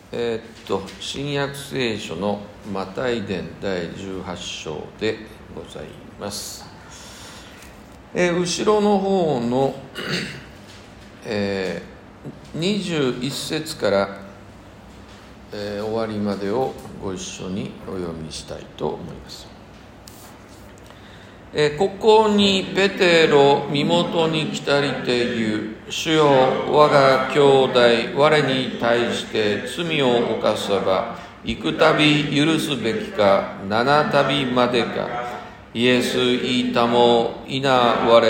新約聖書のマタイ伝第18章でございます。後ろの方の、21節から、終わりまでをご一緒にお読みしたいと思います。ここにペテロ身元に来たりて言う。主よ、我が兄弟我に対して罪を犯せば幾度許すべきか、7度までか。イエス言いたもいな我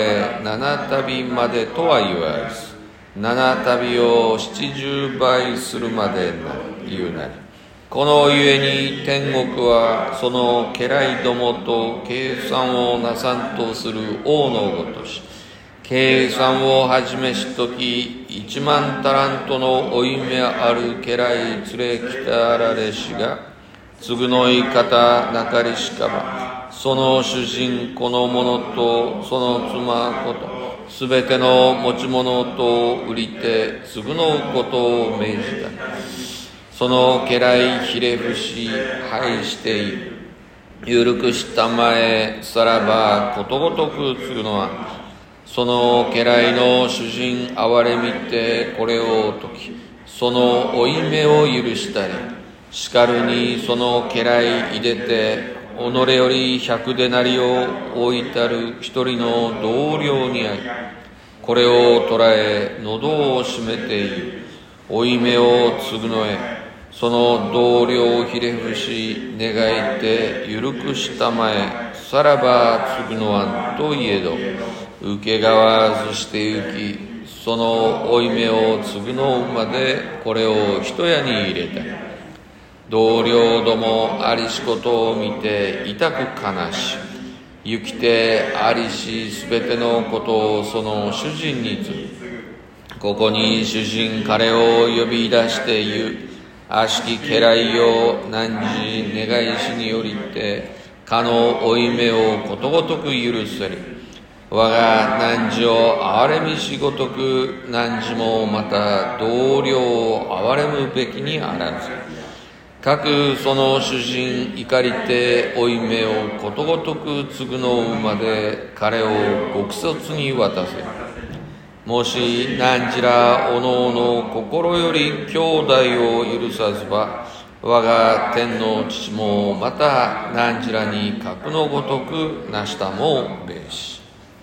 7度までとは言わず、7度を70倍するまで言うなり。このゆえに天国はその家来どもと計算をなさんとする王のごとし、計算を始めしとき1万タラントの負い目ある家来連れ来たられしが、償い方なかりしかば、その主人子のものとその妻子とすべての持ち物と売りて償うことを命じた。その家来ひれ伏し拝している。ゆるくしたまえさらばことごとく継ぐのは、その家来の主人憐れみてこれを解き、その負い目を許したり、しかるにその家来いでて己より100デナリを置いたる一人の同僚に会い、これを捕らえ喉を締めている。負い目を償え、その同僚をひれ伏し願いてゆるくしたまえさらば継ぐのはといえど、受けがわずして行き、その負い目を償うまでこれを一家に入れた。同僚どもありしことを見て痛く悲し、行きてありしすべてのことをその主人に告ぐ。ここに主人彼を呼び出して言う。悪しき家来よ、汝願いしによりてかの負い目をことごとく許せる。我が汝を憐れみしごとく、汝もまた同僚を憐れむべきにあらず。各その主人怒りて負い目をことごとく償うまで彼を獄卒に渡せ。もし汝らおのおの心より兄弟を許さずば、我が天の父もまた汝らに格のごとくなしたもべし。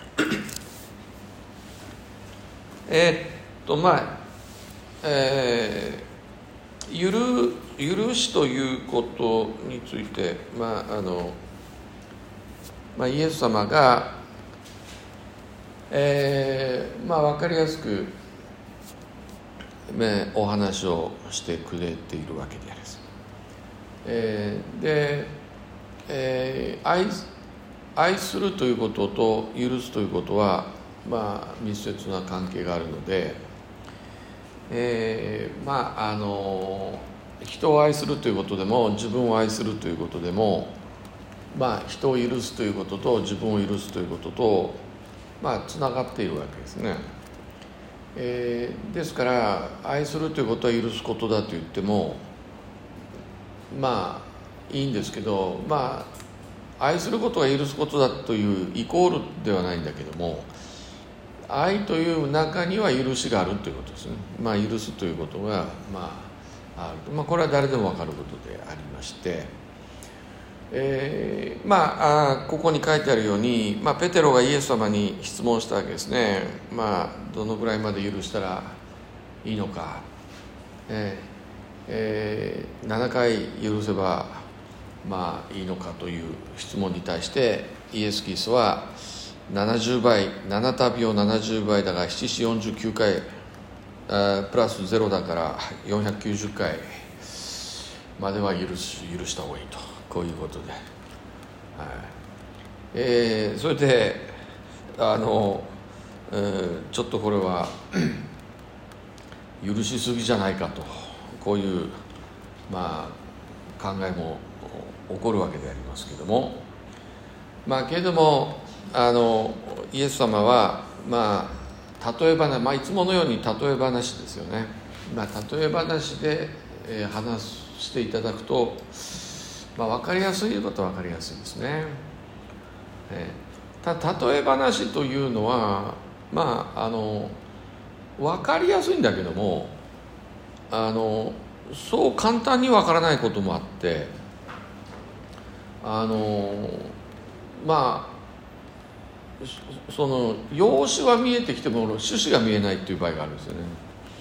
許しということについて、イエス様が分かりやすく、お話をしてくれているわけであります。愛するということと許すということは、密接な関係があるので、人を愛するということでも自分を愛するということでも、人を許すということと自分を許すということとつながっているわけですね。ですから愛するということは許すことだと言ってもいいんですけど、愛することが許すことだというイコールではないんだけども、愛という中には許しがあるということですね。許すということがある。これは誰でも分かることでありまして、ここに書いてあるように、ペテロがイエス様に質問したわけですね。どのぐらいまで許したらいいのか、7回許せばいいのかという質問に対して、イエス・キリストは70倍、7度を70倍だから7、49回プラス0だから490回までは許した方がいいと、こういうことで、それでちょっとこれは許しすぎじゃないかと、こういう考えも起こるわけでありますけれども、けれどもイエス様は例え話、いつものように例え話ですよね。例え話で話していただくと、分かりやすいことは分かりやすいですね。例え話というのは分かりやすいんだけども、そう簡単に分からないこともあって、その用紙は見えてきても趣旨が見えないっていう場合があるんですよね。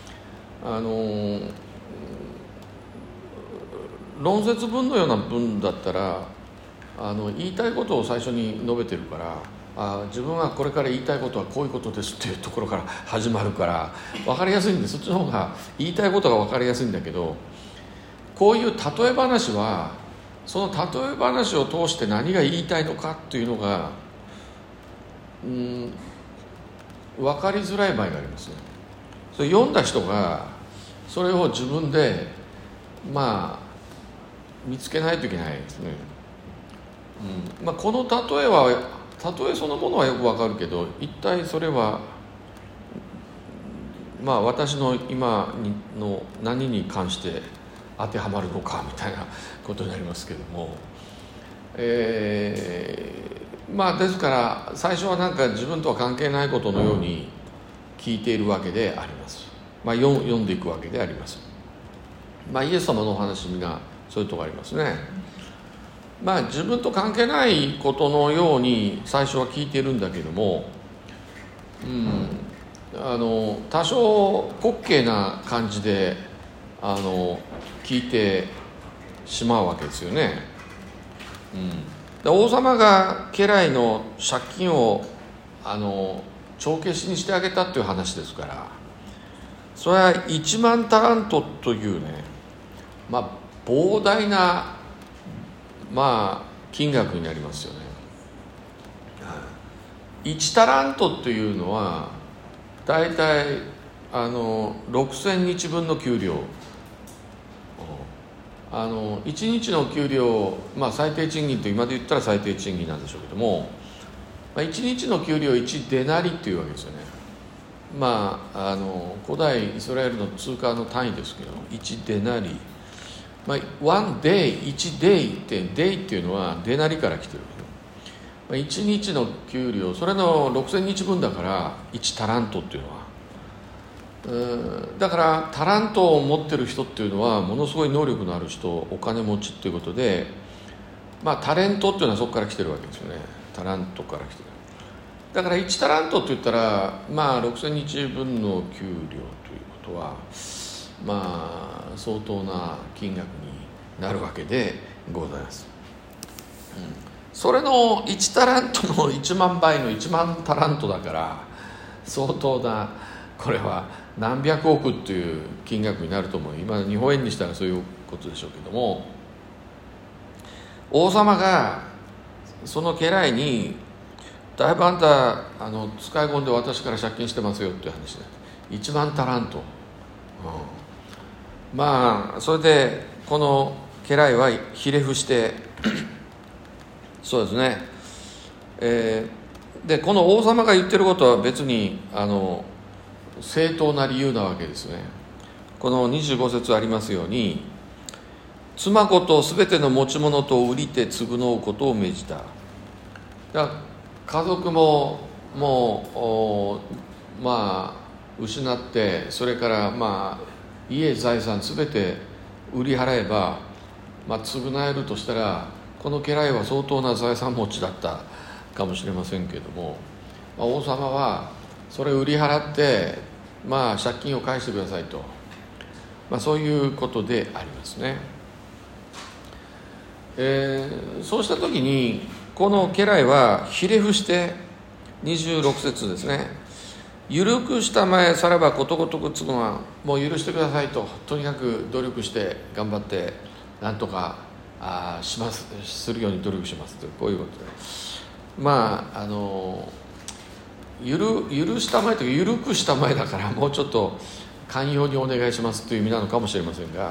論説文のような文だったら言いたいことを最初に述べてるから、自分はこれから言いたいことはこういうことですっていうところから始まるから分かりやすいんで、そっちの方が言いたいことが分かりやすいんだけど、こういう例え話はその例え話を通して何が言いたいのかっていうのが分かりづらい場合がありますね。それ読んだ人がそれを自分で見つけないといけないですね。この例えそのものはよくわかるけど、一体それは私の今の何に関して当てはまるのかみたいなことになりますけども、ですから最初は自分とは関係ないことのように聞いているわけであります。読んでいくわけであります。イエス様のお話みんなそういうところありますね。自分と関係ないことのように最初は聞いてるんだけども、多少滑稽な感じで聞いてしまうわけですよね。王様が家来の借金を帳消しにしてあげたっていう話ですから、それは1万タラントというね、膨大な金額になりますよね。1タラントというのはだいたい6000日分の給料、1日の給料、最低賃金と今で言ったら最低賃金なんでしょうけども、1日の給料1デナリっていうわけですよね。古代イスラエルの通貨の単位ですけど1デナリ、1 day 1 day ってデイっていうのはデナリから来てる。1日の給料、それの6000日分だから1タラントっていうのは、だからタラントを持ってる人っていうのはものすごい能力のある人、お金持ちっていうことで、タレントっていうのはそこから来てるわけですよね。タラントから来てる。だから1タラントって言ったら6000日分の給料ということは相当な金額になるわけでございます。それの1タラントの1万倍の1万タラントだから相当な、これは何百億っていう金額になると思う。今日本円にしたらそういうことでしょうけども、王様がその家来にだいぶあんた使い込んで私から借金してますよっていう話で1万タラント、それでこの家来はひれ伏してそうですね、でこの王様が言ってることは別に正当な理由なわけですね。この25節ありますように、妻子とすべての持ち物と売りて償うことを命じた。だから家族ももう失って、それから家財産すべて売り払えば償えるとしたら、この家来は相当な財産持ちだったかもしれませんけれども、王様はそれを売り払って借金を返してくださいと、そういうことでありますね。そうした時にこの家来はひれ伏して26節ですね、緩くしたまえさらばことごとく償わん、もう許してくださいと、とにかく努力して頑張ってなんとかするように努力しますと、こういうことで許したまえというか緩くしたまえだから、もうちょっと寛容にお願いしますという意味なのかもしれませんが、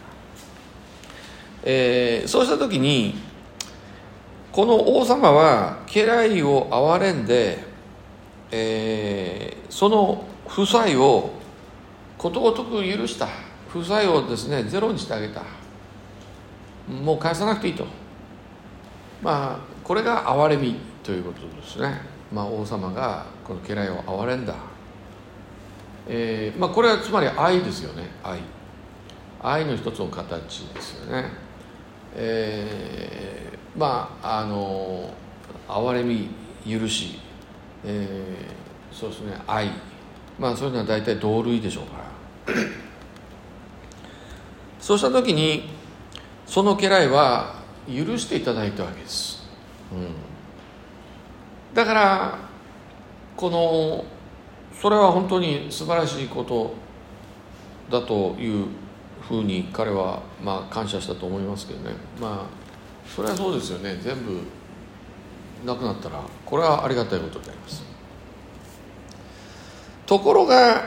そうした時にこの王様は家来を憐れんで、その負債をことごとく許した、 負債をですねゼロにしてあげた。もう返さなくていいと。これが憐れみということですね。王様がこの家来を憐れんだ。これはつまり愛ですよね。愛の一つの形ですよね。憐れみ、許し、そうですね、愛、そういうのは大体同類でしょうからそうした時にその家来は許していただいたわけです、だからそれは本当に素晴らしいことだというふうに彼は感謝したと思いますけどね。それはそうですよね。全部なくなったらこれはありがたいことであります。ところが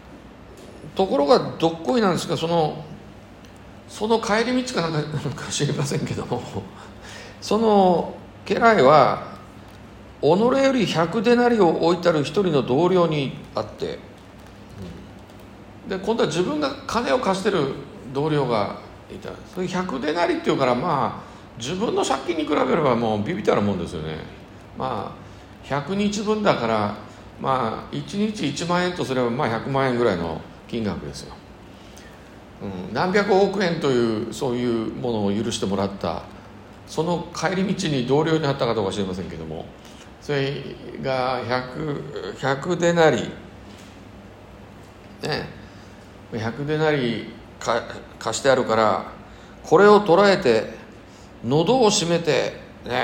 どっこいなんですが、その帰り道かなんか知りませんけども、その家来は己より100デナリを置いたる一人の同僚に会って、で今度は自分が金を貸してる同僚がいた。それ100デナリっていうから自分の借金に比べればもうビビったるもんですよね。100日分だから1日1万円とすれば100万円ぐらいの金額ですよ、何百億円というそういうものを許してもらった。その帰り道に同僚に会ったかどうか知りませんけども、それが100デナリね、100デナリ貸してあるから、これを捉えて喉を閉めて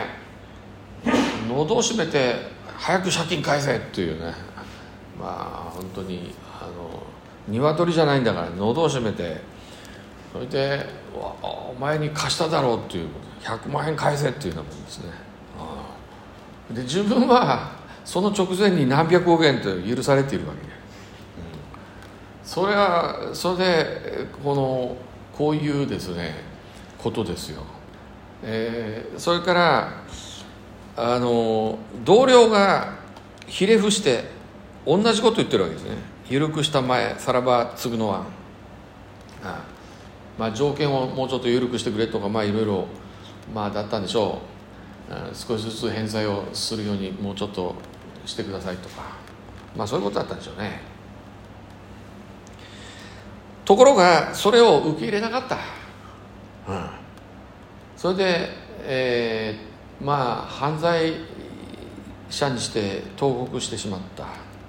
早く借金返せっていうね、本当に鶏じゃないんだから喉を閉めて、それでお前に貸しただろうっていう100万円返せっていうようなもんですね。で自分はその直前に何百億円と許されているわけで、それでこういうですねことですよ。それから同僚がひれ伏して同じこと言ってるわけですね。緩くしたまえさらば継ぐのは、条件をもうちょっと緩くしてくれとかいろいろだったんでしょう。少しずつ返済をするようにもうちょっとしてくださいとか、そういうことだったんでしょうね。ところがそれを受け入れなかった、それで、犯罪者にして投獄してしまった、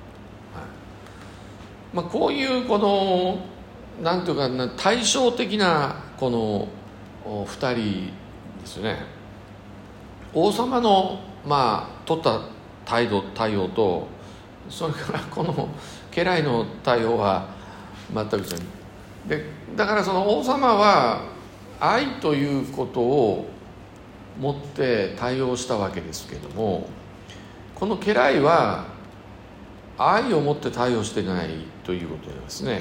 こういうなんていうか対照的な2人ですね。王様の取った対応と、それからこの家来の対応は全く違う。でだからその王様は愛ということを持って対応したわけですけども、この家来は愛を持って対応してないということですね。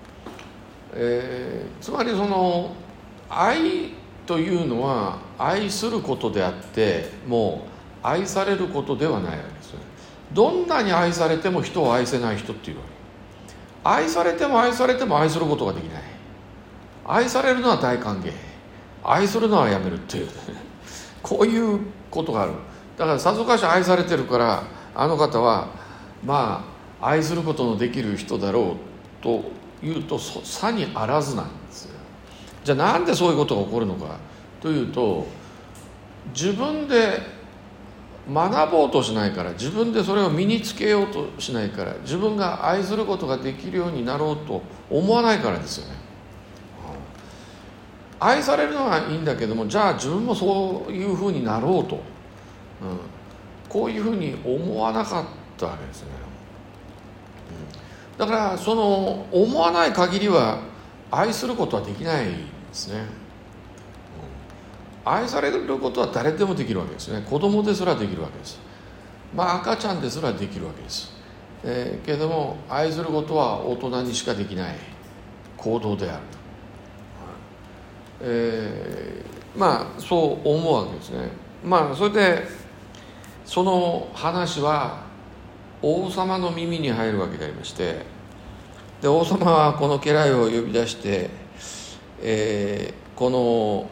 つまりその愛というのは愛することであって、もう愛されることではないわけですよね。どんなに愛されても人を愛せない人っていうわけ。愛されても愛されても愛することができない。愛されるのは大歓迎、愛するのはやめるっていうこういうことがある。だからさぞかし愛されてるから、あの方は愛することのできる人だろうというとさにあらずなんですよ。じゃあなんでそういうことが起こるのかというと、自分で学ぼうとしないから、自分でそれを身につけようとしないから、自分が愛することができるようになろうと思わないからですよね。愛されるのはいいんだけども、じゃあ自分もそういうふうになろうと、こういうふうに思わなかったわけですね。だからその思わない限りは愛することはできないですね。愛されることは誰でもできるわけですね。子供ですらできるわけです。赤ちゃんですらできるわけです。けれども愛することは大人にしかできない行動である。そう思うわけですね。それでその話は王様の耳に入るわけでありまして、で王様はこの家来を呼び出して、 この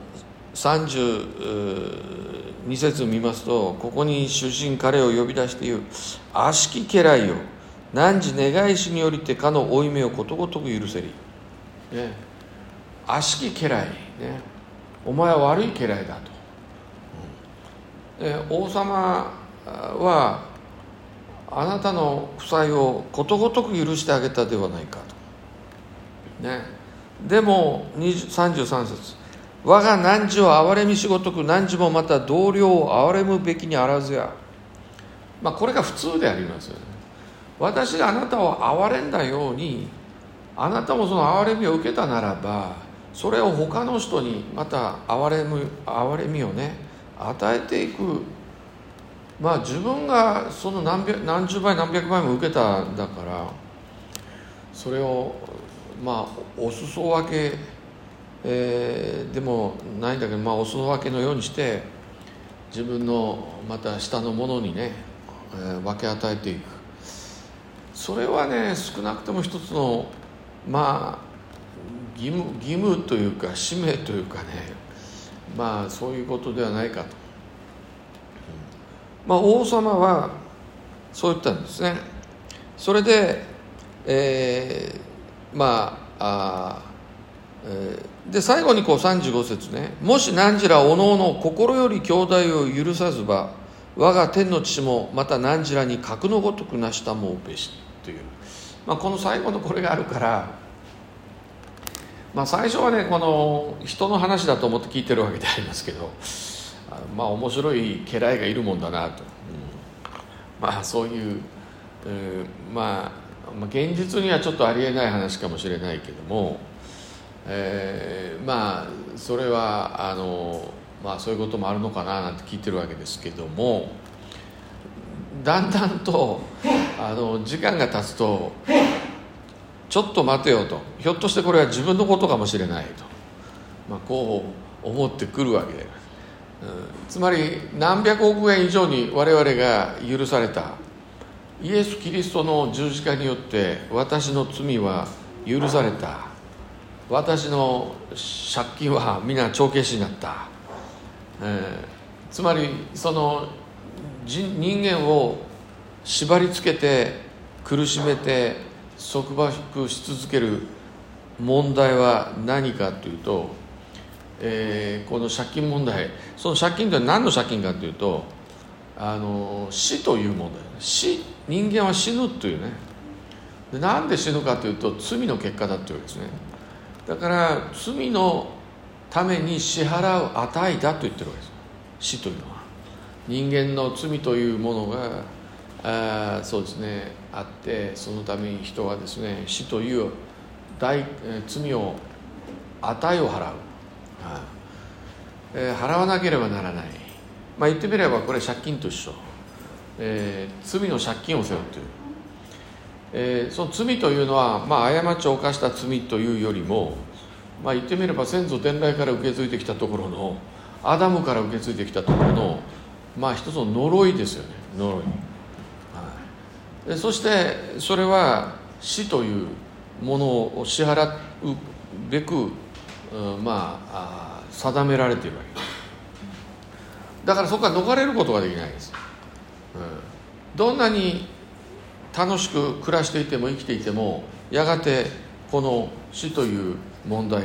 32節見ますと、ここに主人彼を呼び出して言う。悪しき家来よ、汝願いしによりてかの負い目をことごとく許せり、ね、悪しき家来、ね、お前は悪い家来だと、王様はあなたの負債をことごとく許してあげたではないかと、ね、でも33節、我が汝を憐れみしごとく汝もまた同僚を憐れむべきにあらずや。これが普通でありますよね。私があなたを憐れんだように、あなたもその憐れみを受けたならば、それを他の人にまた憐れみをね与えていく。自分がその何十倍何百倍も受けたんだから、それをお裾分け、でもないんだけど、お裾分けのようにして自分のまた下のものにね、分け与えていく。それはね、少なくとも一つの義務というか使命というかね、そういうことではないかと。王様はそう言ったんですね。それで、で最後に35節ね、もし汝らおのおの心より兄弟を許さずば、我が天の父もまた汝らに核のごとくなしたもうべしという、この最後のこれがあるから、最初はね、この人の話だと思って聞いてるわけでありますけど、面白い家来がいるもんだなと、そういう、現実にはちょっとありえない話かもしれないけども、それはそういうこともあるのかななんて聞いてるわけですけども、だんだんと時間が経つと、ちょっと待てよと、ひょっとしてこれは自分のことかもしれないと、こう思ってくるわけで、つまり何百億円以上に我々が許されたイエス・キリストの十字架によって私の罪は許された、私の借金は皆帳消しになった、つまりその人間を縛り付けて苦しめて束縛し続ける問題は何かというと、この借金問題、その借金というのは何の借金かというと、死という問題、人間は死ぬというね。でなんで死ぬかというと、罪の結果だというわけですね。だから罪のために支払う値だと言ってるわけです。死というのは人間の罪というものがそうですねあって、そのために人はですね、死という罪を値を払う、払わなければならない。言ってみればこれ借金と一緒、罪の借金を背負っている。その罪というのは、過ちを犯した罪というよりも、言ってみれば先祖伝来から受け継いできたところの、アダムから受け継いできたところの、一つの呪いですよね、呪い。でそしてそれは死というものを支払うべく、定められているわけです。だからそこから逃れることができないです。どんなに楽しく暮らしていても生きていても、やがてこの死という問題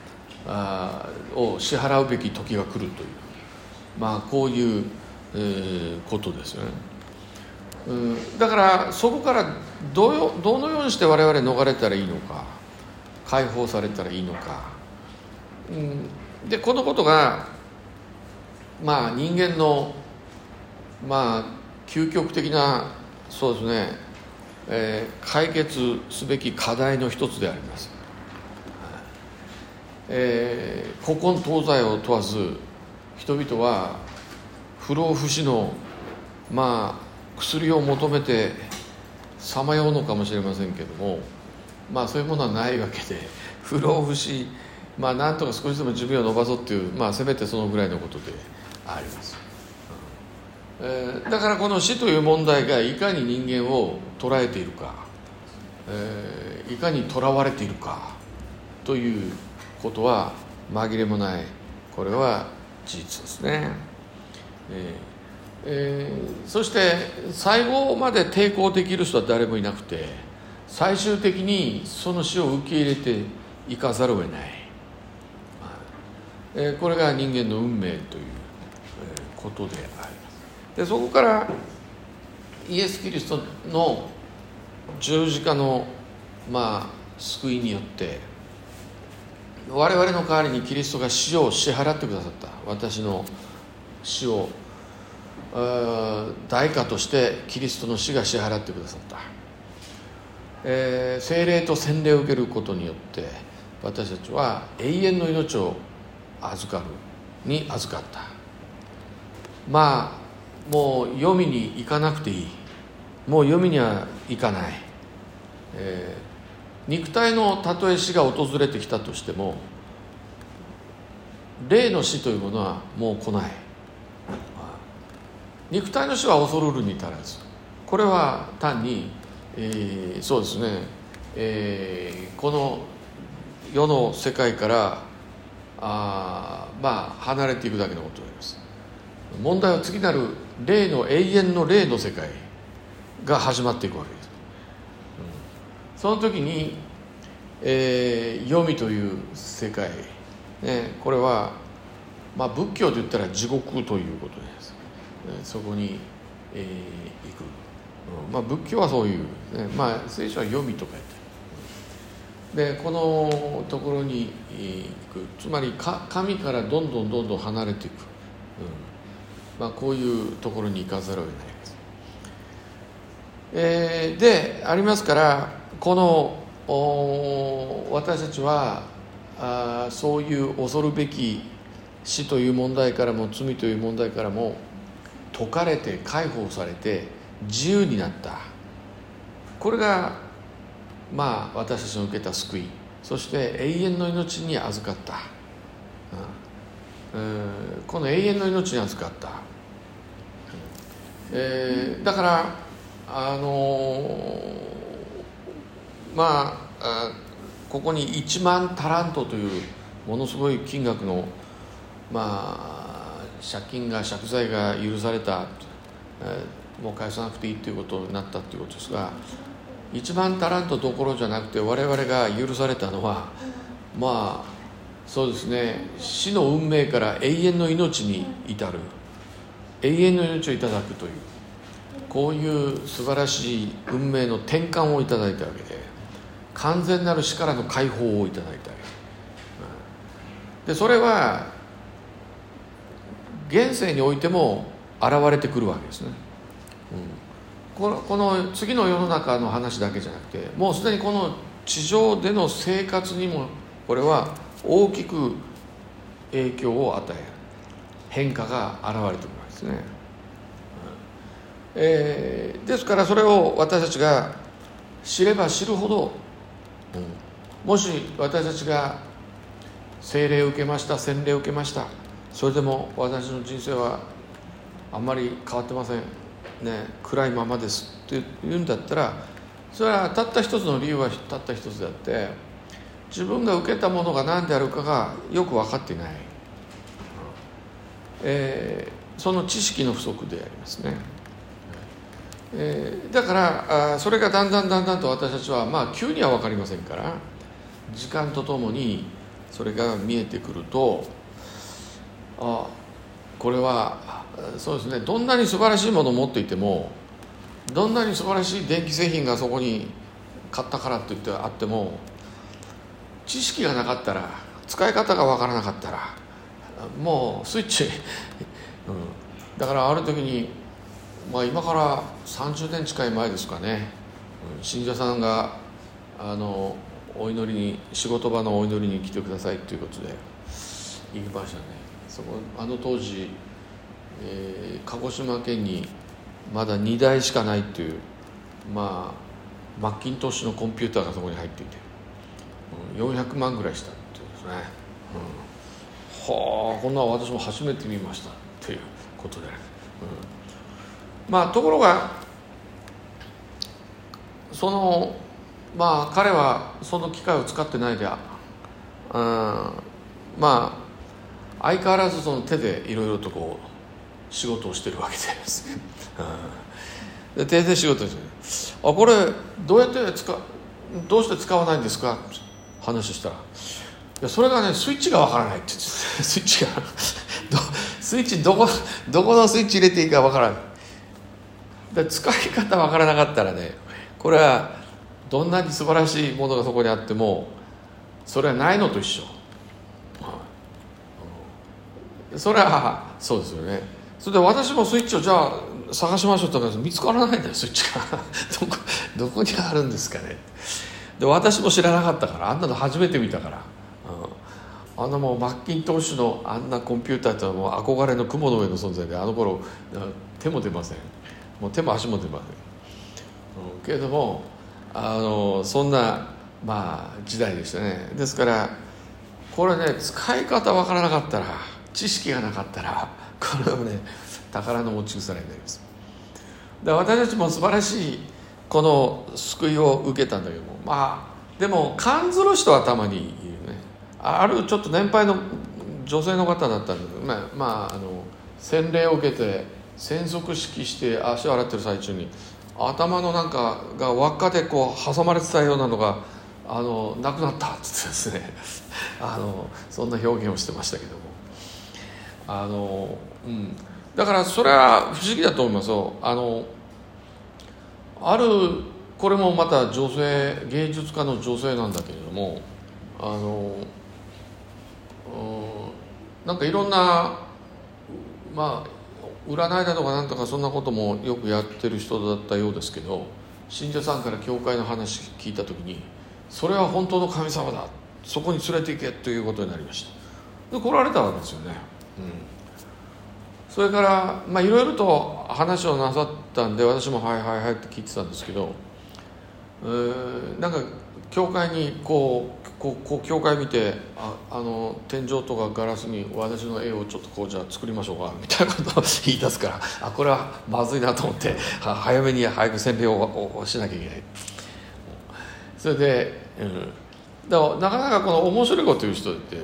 を支払うべき時が来るという、こういう、ことですよね。だからそこからどのようにして我々逃れたらいいのか、解放されたらいいのか、でこのことが人間の究極的なそうですね、解決すべき課題の一つであります。古今東西を問わず、人々は不老不死の薬を求めてさまようのかもしれませんけども、そういうものはないわけで、不老不死、なんとか少しでも寿命を延ばそうっていう、せめてそのぐらいのことであります。だからこの死という問題がいかに人間を捉えているか、いかに囚われているかということは紛れもない、これは事実ですね。そして最後まで抵抗できる人は誰もいなくて、最終的にその死を受け入れていかざるを得ない、これが人間の運命ということであります。でそこからイエス・キリストの十字架の救いによって我々の代わりにキリストが死を支払ってくださった。私の死を代価としてキリストの死が支払ってくださった。聖霊と洗礼を受けることによって私たちは永遠の命を預かった。もう黄泉に行かなくていい、もう黄泉には行かない、肉体のたとえ死が訪れてきたとしても霊の死というものはもう来ない。肉体の死は恐るるに足らず、これは単に、そうですね、この世の世界から離れていくだけのことであります。問題は次なる霊の永遠の霊の世界が始まっていくわけです。その時に、黄泉という世界、これは、仏教で言ったら地獄ということです。そこに、行く、仏教はそういう、聖書は黄泉と書いてある。でこのところに行く、つまり神からどんどん離れていく、こういうところに行かざるを得ないです。でありますから、この私たちはそういう恐るべき死という問題からも罪という問題からも解かれて解放されて自由になった。これが私たちの受けた救い、そして永遠の命に預かった、この永遠の命に預かった、だからここに1万タラントというものすごい金額の借財が許された、もう返さなくていいということになったということですが、1万タラントどころじゃなくて我々が許されたのはそうですね、死の運命から永遠の命に至る、永遠の命をいただくという、こういう素晴らしい運命の転換をいただいたわけで、完全なる死からの解放をいただいたわけで、それは現世においても現れてくるわけですね。この次の世の中の話だけじゃなくて、もうすでにこの地上での生活にもこれは大きく影響を与える変化が現れてくるわけですね。ですからそれを私たちが知れば知るほど、もし私たちが聖霊を受けました、洗礼を受けました、それでも私の人生はあんまり変わってません、暗いままですって言うんだったら、それはたった一つの理由はたった一つであって、自分が受けたものが何であるかがよく分かっていない、その知識の不足でありますね。だからそれがだんだんと私たちは急には分かりませんから、時間とともにそれが見えてくると、これはそうですね、どんなに素晴らしいものを持っていても、どんなに素晴らしい電気製品がそこに買ったからといってあっても、知識がなかったら、使い方が分からなかったらもうスイッチ、だからある時に、今から30年近い前ですかね、信者さんがお祈りに、仕事場のお祈りに来てくださいということで行きましたね。そこ当時、鹿児島県にまだ2台しかないっていう、マッキントッシュのコンピューターがそこに入っていて、400万ぐらいしたっていうんですね。こんなの私も初めて見ましたっていうことで、ところが彼はその機械を使ってないでまあ相変わらずその手でいろいろとこう仕事をしてるわけですね。で手で仕事ですね。これどうして使わないんですか話したら、いやそれがねスイッチがわからないって言ってスイッチがスイッチどこのスイッチ入れていいかわからない。で使い方わからなかったらね、これはどんなに素晴らしいものがそこにあってもそれはないのと一緒。それはそうですよね。それで私もスイッチをじゃあ探しましょうとか見つからないんだよ、スイッチがどこにあるんですかね。で私も知らなかったから、あんなの初めて見たから、あんなもうマッキントッシュのあんなコンピューターってのはもう憧れの雲の上の存在で、あの頃手も出ません、もう手も足も出ません、けれどもそんな時代でしたね。ですからこれね、使い方わからなかったら、知識がなかったら、これはね宝の持ち腐れになります。で私たちも素晴らしいこの救いを受けたんだけども、でも感ずる人はたまにいるね。あるちょっと年配の女性の方だったんだけど、洗礼を受けて洗足式して足を洗ってる最中に頭のなんかが輪っかでこう挟まれてたようなのがなくなったって言ってですねそんな表現をしてましたけども、だからそれは不思議だと思いますよ。これもまた女性、芸術家の女性なんだけれども、なんかいろんな占いだとかなんとかそんなこともよくやってる人だったようですけど、信者さんから教会の話聞いた時に、それは本当の神様だ、そこに連れて行けということになりました。で来られたわけですよね。それからいろいろと話をなさったんで、私もはいはいはいって聞いてたんですけど、なんか教会にこう教会見て天井とかガラスに私の絵をちょっとじゃあ作りましょうかみたいなことを言い出すから、これはまずいなと思って早く洗礼をしなきゃいけない。それで、だからなかなかこの面白いこと言う人って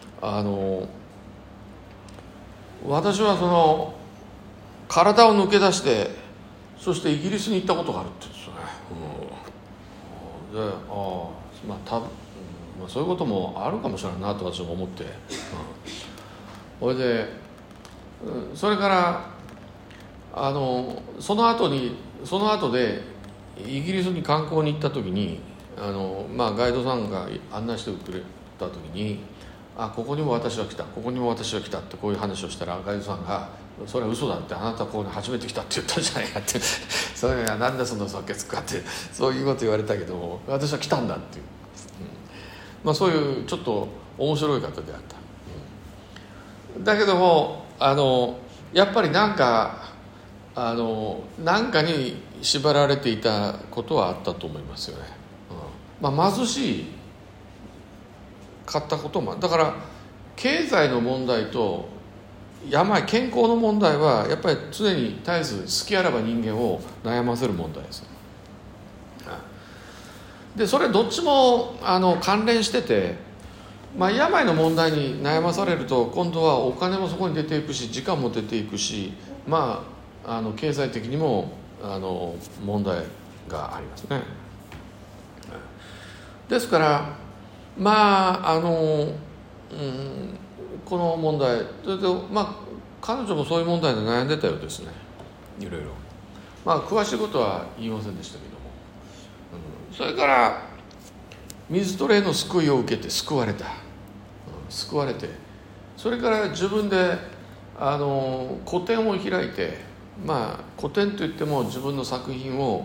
私はその体を抜け出して、そしてイギリスに行ったことがあるって言うんですよね。でそういうこともあるかもしれないなと私も思って、それで、それからその後でイギリスに観光に行った時にガイドさんが案内してくれた時に、ここにも私は来た、ここにも私は来たってこういう話をしたら、ガイドさんがそれは嘘だって、あなたここに初めて来たって言ったんじゃないかってそれがなんでそんな嘘つくかってそういうこと言われたけども、私は来たんだっていう、そういうちょっと面白い方であった、だけどもやっぱりなんかに縛られていたことはあったと思いますよね。貧しかったことも、だから経済の問題と健康の問題はやっぱり常に絶えず好きあらば人間を悩ませる問題です。でそれどっちも関連してて、病の問題に悩まされると今度はお金もそこに出ていくし、時間も出ていくし、経済的にも問題がありますね。ですからこの問題、それと彼女もそういう問題で悩んでたようですね。いろいろ詳しいことは言いませんでしたけども、それから水と霊の救いを受けて救われて、それから自分で個展を開いて、個展といっても自分の作品を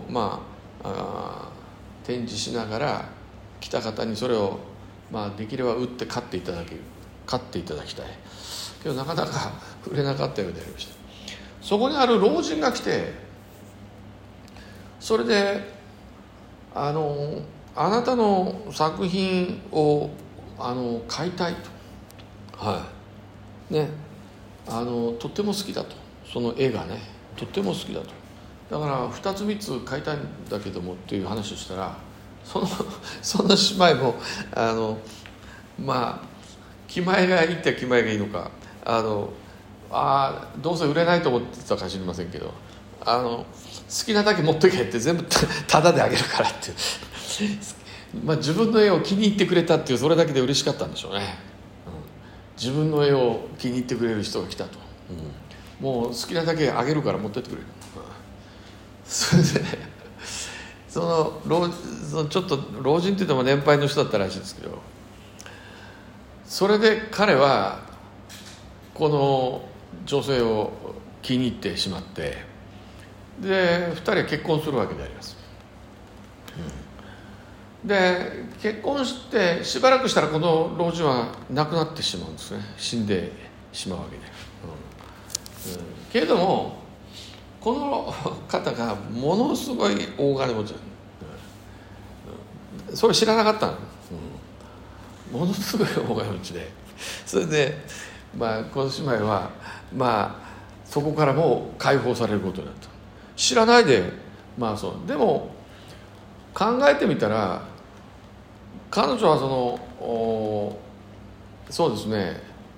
展示しながら来た方にそれをできれば売って買っていただきたいけど、なかなか売れなかったようでありました。そこにある老人が来て、それであなたの作品を買いたいと、とっても好きだと、その絵がねとっても好きだと、だから2つ3つ買いたいんだけどもっていう話をしたら、その姉妹もまあ気前がいいって気前がいいのか、どうせ売れないと思ってたか知りませんけど、好きなだけ持ってけって全部タダであげるからってまあ自分の絵を気に入ってくれたっていう、それだけで嬉しかったんでしょうね、自分の絵を気に入ってくれる人が来たと、もう好きなだけあげるから持ってってくれる、それでね、そのちょっと老人って言っても年配の人だったらしいですけど、それで彼はこの女性を気に入ってしまって、で2人は結婚するわけであります、で結婚してしばらくしたらこの老人は亡くなってしまうんですね。死んでしまうわけで、けれどもこの方がものすごい大金持ち、それ知らなかったの、ものすごい大金持ちで、それでまあこの姉妹はまあそこからも解放されることになった。知らないで、まあそうでも考えてみたら、彼女はそうですね、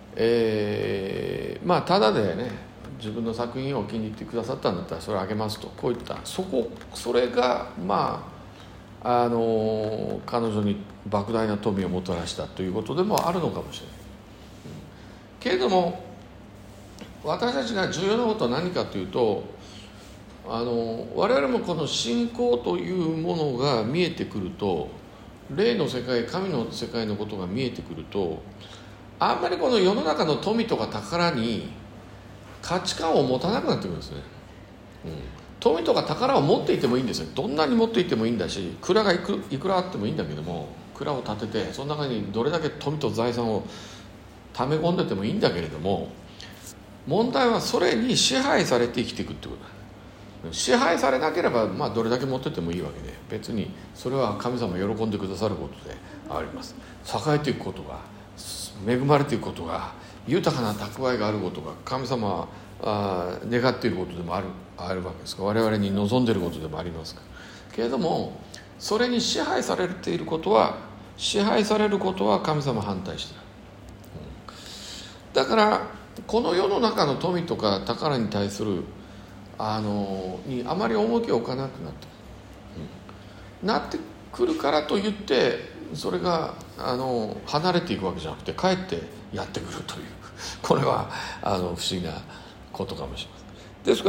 まあただでね自分の作品を気に入ってくださったんだったらそれをあげますと、こういったそれがまあ彼女に莫大な富をもたらしたということでもあるのかもしれない、けれども私たちが重要なことは何かというと、我々もこの信仰というものが見えてくると、霊の世界、神の世界のことが見えてくると、あんまりこの世の中の富とか宝に価値観を持たなくなってくるんですね、富とか宝を持っていてもいいんですよ。どんなに持っていてもいいんだし、蔵がいくらあってもいいんだけども、蔵を建ててその中にどれだけ富と財産を溜め込んでてもいいんだけれども、問題はそれに支配されて生きていくってことだ。支配されなければ、まあ、どれだけ持っててもいいわけで、別にそれは神様喜んでくださることであります。栄えていくことが、恵まれていくことが、豊かな蓄えがあることが神様は願っていることでもあるわけですから、我々に望んでいることでもありますけれども、それに支配されていることは、支配されることは神様反対している、だからこの世の中の富とか宝に対するにあまり重きを置かなくなってくるからといって、それが離れていくわけじゃなくて、かえってやってくるという、これは不思議なことかもしれません。ですから、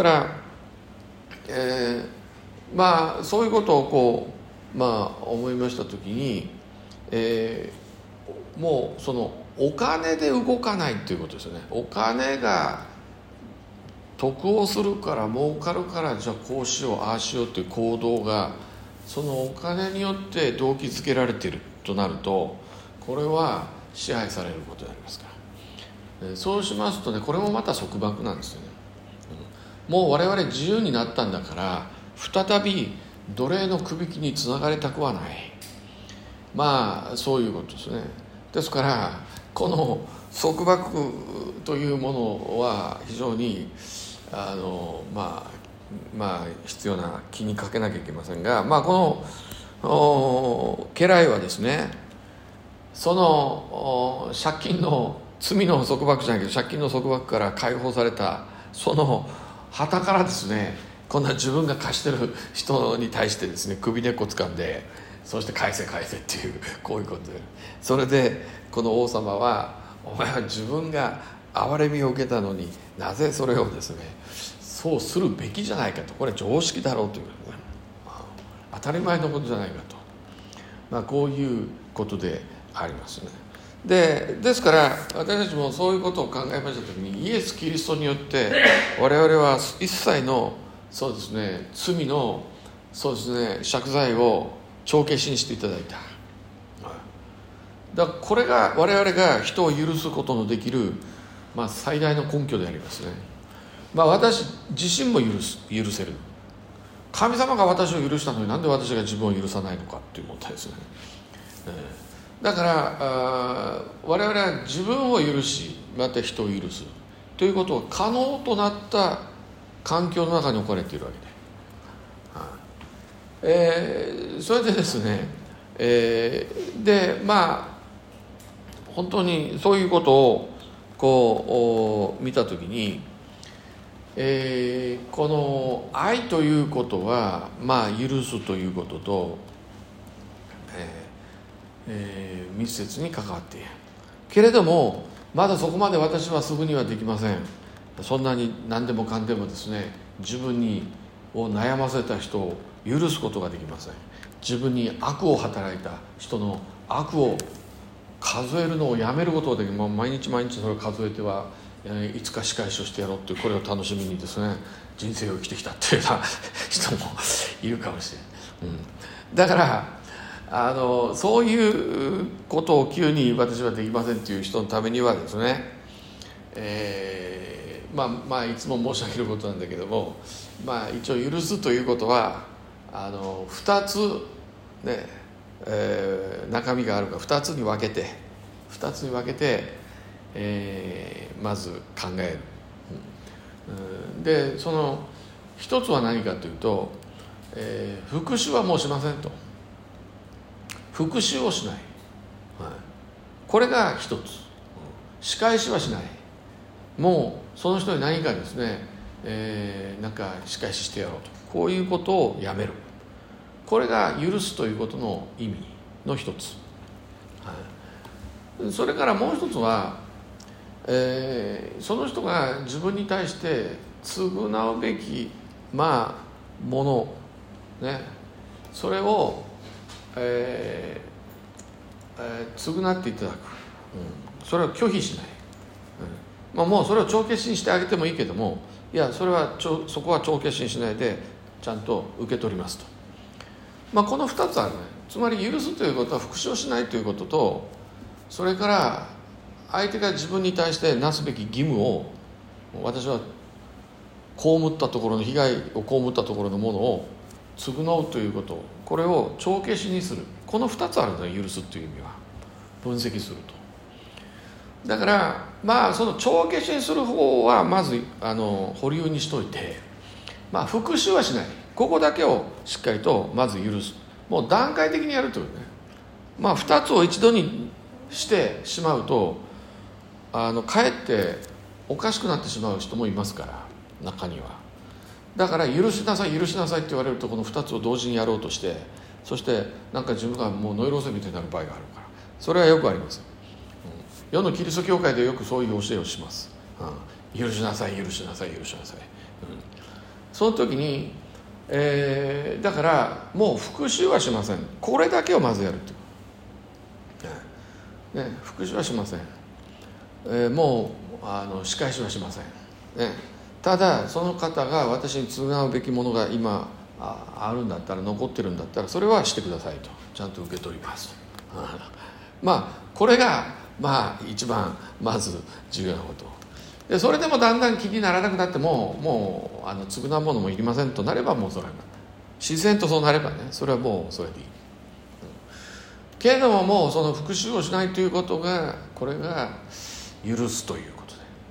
まあそういうことを思いましたときに、もうそのお金で動かないということですよね。お金が得をするから儲かるから、じゃあこうしようああしようという行動がそのお金によって動機づけられているとなると、これは支配されることになりますから、そうしますとね、これもまた束縛なんですよね。もう我々自由になったんだから、再び奴隷の首輝きにつながりたくはない、まあそういうことですね。ですからこの束縛というものは非常に必要な気にかけなきゃいけませんが、この家来はですね、その借金の罪の束縛じゃないけど借金の束縛から解放されたその旗からですね、今度は自分が貸してる人に対してですね、首根っこ掴んで、そして返せ返せっていう、こういうことで、それでこの王様は、お前は自分が憐れみを受けたのになぜそれをですねそうするべきじゃないかと、これは常識だろうという、当たり前のことじゃないかと、こういうことでありますね。ですから私たちもそういうことを考えましたときに、イエス・キリストによって我々は一切のそうですね罪のそうですね借財を帳消しにしていただいた。だからこれが我々が人を許すことのできる、最大の根拠でありますね。私自身も許せる。神様が私を許したのになんで私が自分を許さないのかっていう問題ですね。だから我々は自分を許し、また人を許すということが可能となった環境の中に置かれているわけで、それでですね、 本当にそういうことをこう見たときに、この愛ということは、許すということと、密接に関わっているけれども、まだそこまで私はすぐにはできません。そんなに何でもかんでもですね、自分を悩ませた人を許すことができません。自分に悪を働いた人の悪を数えるのをやめることができる。毎日毎日それを数えてはいつか仕返しをしてやろうっていう、これを楽しみにですね、人生を生きてきたっていうような人もいるかもしれない、だからそういうことを急に私はできませんっていう人のためにはですね、いつも申し上げることなんだけども、一応許すということは2つね、中身があるから2つに分けて、まず考える、でその一つは何かというと、復讐はもうしませんと。復讐をしない、これが一つ。仕返しはしない。もうその人に何かですね、なんか仕返ししてやろうと、こういうことをやめる。これが許すということの意味の一つ、それからもう一つは、その人が自分に対して償うべきものね、それを、償っていただく、それを拒否しない、もうそれを帳消しにしてあげてもいいけども、いやそこは帳消しにしないでちゃんと受け取りますと、この2つあるね。つまり許すということは復讐をしないということと、それから相手が自分に対してなすべき義務を、私は被ったところの被害を被ったところのものを償うということ、これを帳消しにする。この2つあるんだよ、許すという意味は。分析すると。だからその帳消しにする方はまず保留にしといて、復讐はしない。ここだけをしっかりとまず許す。もう段階的にやるというね。2つを一度にしてしまうとかえっておかしくなってしまう人もいますから、中には。だから許しなさいって言われると、この2つを同時にやろうとして、そしてなんか自分がもうノイローゼみたいになる場合があるから、それはよくあります、世のキリスト教会でよくそういう教えをします、許しなさい、その時に、だからもう復讐はしません。これだけをまずやるという、復讐はしません、もう仕返しはしません、ただその方が私に償うべきものが今あるんだったら、残ってるんだったら、それはしてくださいと、ちゃんと受け取りますこれが一番まず重要なことで、それでもだんだん気にならなくなってもう償うものもいりませんとなれば、もうそれは自然とそうなればね、それはもうそれでいい、けれども、もうその復讐をしないということが、これが許すということ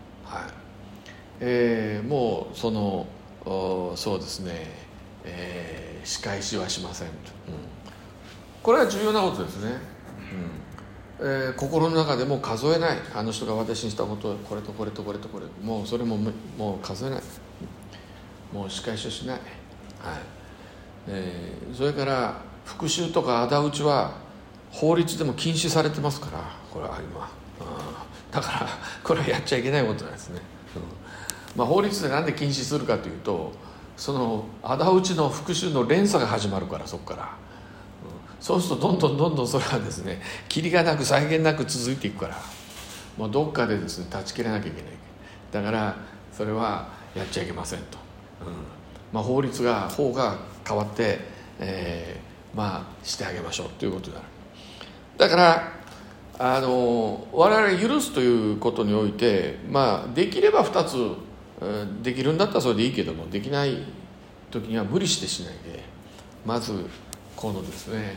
で、もうそうですね、仕返しはしませんと、これは重要なことですね、心の中でも数えない。あの人が私にしたことをこれとこれとこれとこれ、もうそれももう数えない、もう仕返しをしない、それから復讐とか仇討ちは法律でも禁止されてますから、これは今、だからこれはやっちゃいけないことなんですね、法律でなんで禁止するかというと、その仇討ちの復讐の連鎖が始まるから、そこから、そうするとどんどんそれはですね、キリがなく際限なく続いていくから、もうどっかでですね断ち切らなきゃいけない。だからそれはやっちゃいけませんと、法が変わって、してあげましょうということである。だから我々許すということにおいて、できれば2つできるんだったらそれでいいけども、できない時には無理してしないで、まずこのですね、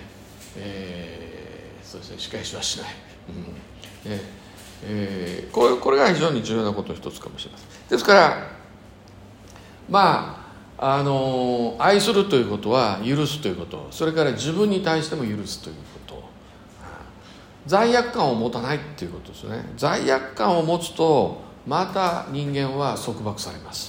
そうですね、仕返しはしない、これが非常に重要なことの一つかもしれません。ですから愛するということは許すということ、それから自分に対しても許すということ、 罪悪感を持たないっていうことですね。罪悪感を持つとまた人間は束縛されます、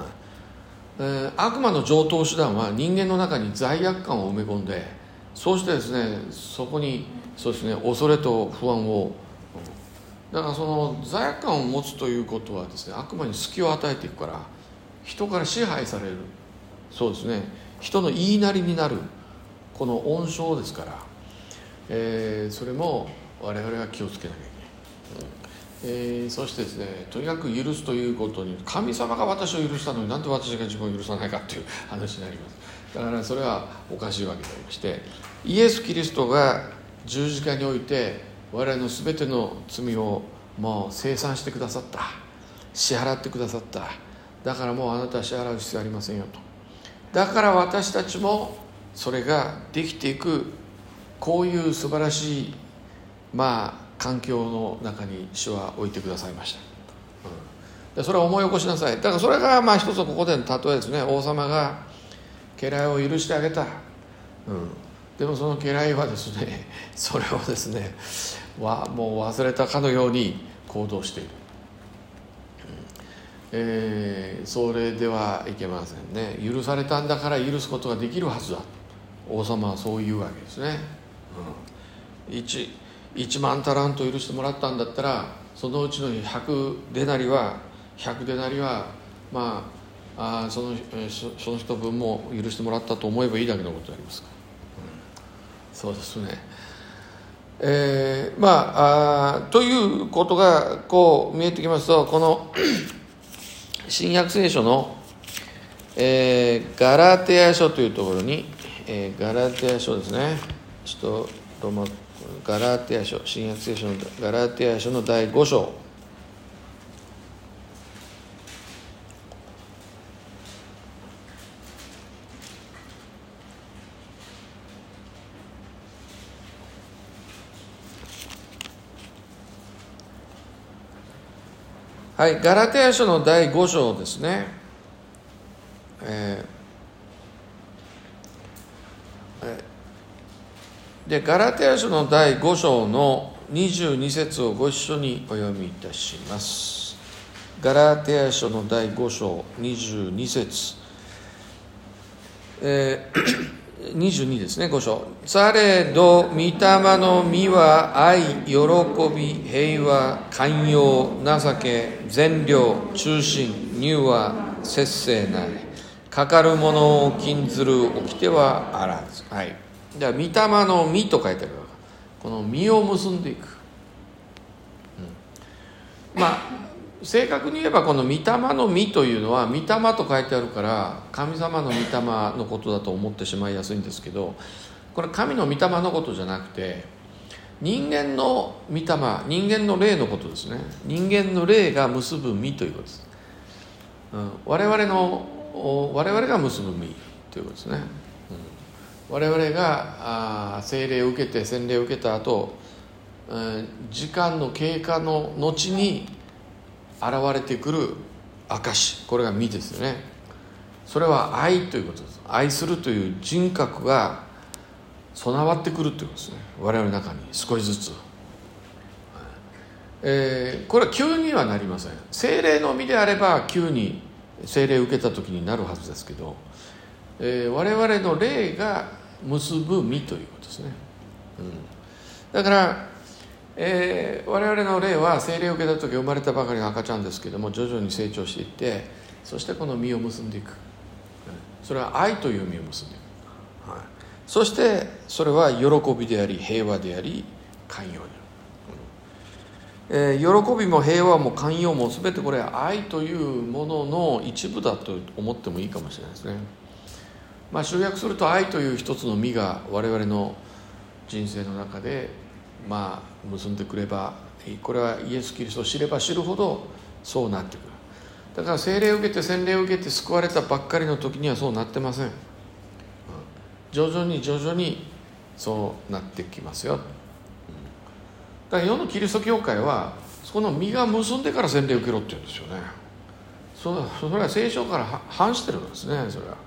悪魔の常套手段は人間の中に罪悪感を埋め込んで、そうしてですね、そこにそうですね、恐れと不安を、だからその罪悪感を持つということはですね、悪魔に隙を与えていくから人から支配される、そうですね、人の言いなりになるこの温床ですから、それも我々は気をつけなきゃいけない、そしてですね、とにかく許すということに、神様が私を許したのになんで私が自分を許さないかという話になります。だからそれはおかしいわけでありまして、イエス・キリストが十字架において我々の全ての罪をもう清算してくださった、支払ってくださった。だからもうあなたは支払う必要ありませんよと。だから私たちもそれができていく、こういう素晴らしい環境の中に主は置いてくださいました、でそれを思い起こしなさい。だからそれが一つのここでの例えですね。王様が家来を許してあげた、でもその家来はですね、それをですねもう忘れたかのように行動している、それではいけませんね。許されたんだから許すことができるはずだ、王様はそういうわけですね、1万タラント許してもらったんだったら、そのうちの100デナリはその人分も許してもらったと思えばいいだけのことでありますから、そうですね。ということがこう見えてきますと、この新約聖書の、ガラテヤ書というところに、ガラテヤ書ですね。ガラテヤ書、新約聖書のガラテヤ書の第5章。はい、ガラテヤ書の第5章ですね。でガラテヤ書の第5章の22節をご一緒にお読みいたします。ガラテヤ書の第5章22節、22ですね、5章。されど御霊の実は愛、喜び、平和、寛容、情け、善良、忠心、柔和、節制なり、かかるものを禁ずる掟はあらず。はい。では御霊の実と書いてある、この実を結んでいく、正確に言えばこの御霊の実というのは、御霊と書いてあるから神様の御霊のことだと思ってしまいやすいんですけど、これ神の御霊のことじゃなくて、人間の御霊、人間の霊のことですね。人間の霊が結ぶ実ということです、我々が結ぶ実ということですね。我々が聖霊を受けて洗礼を受けた後、時間の経過の後に現れてくる証、これが実ですよね。それは愛ということです。愛するという人格が備わってくるということですね、我々の中に少しずつ、これは急にはなりません。聖霊の実であれば急に聖霊を受けた時になるはずですけど、我々の霊が結ぶ実ということですね、だから、我々の霊は聖霊を受けた時生まれたばかりの赤ちゃんですけども、徐々に成長していって、そしてこの実を結んでいく、それは愛という実を結んでいく、そしてそれは喜びであり平和であり寛容である、喜びも平和も寛容も全てこれは愛というものの一部だと思ってもいいかもしれないですね。集約すると愛という一つの実が我々の人生の中で結んでくればいい。これはイエス・キリストを知れば知るほどそうなってくる。だから聖霊を受けて洗礼を受けて救われたばっかりの時にはそうなってません。徐々にそうなってきますよ。だから世のキリスト教会はその実が結んでから洗礼を受けろって言うんですよね。それは聖書から反してるんですね。それは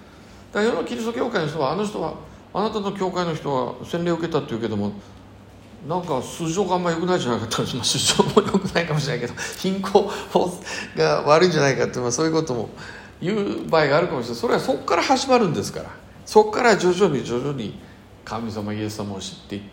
だから世のキリスト教会の人は、あなたの教会の人は洗礼を受けたって言うけども、 なんか素性があんま良くないんじゃないかって、素性も良くないかもしれないけど貧困が悪いんじゃないかって、そういうことも言う場合があるかもしれない。それはそこから始まるんですから、そこから徐々に神様イエス様を知っていって、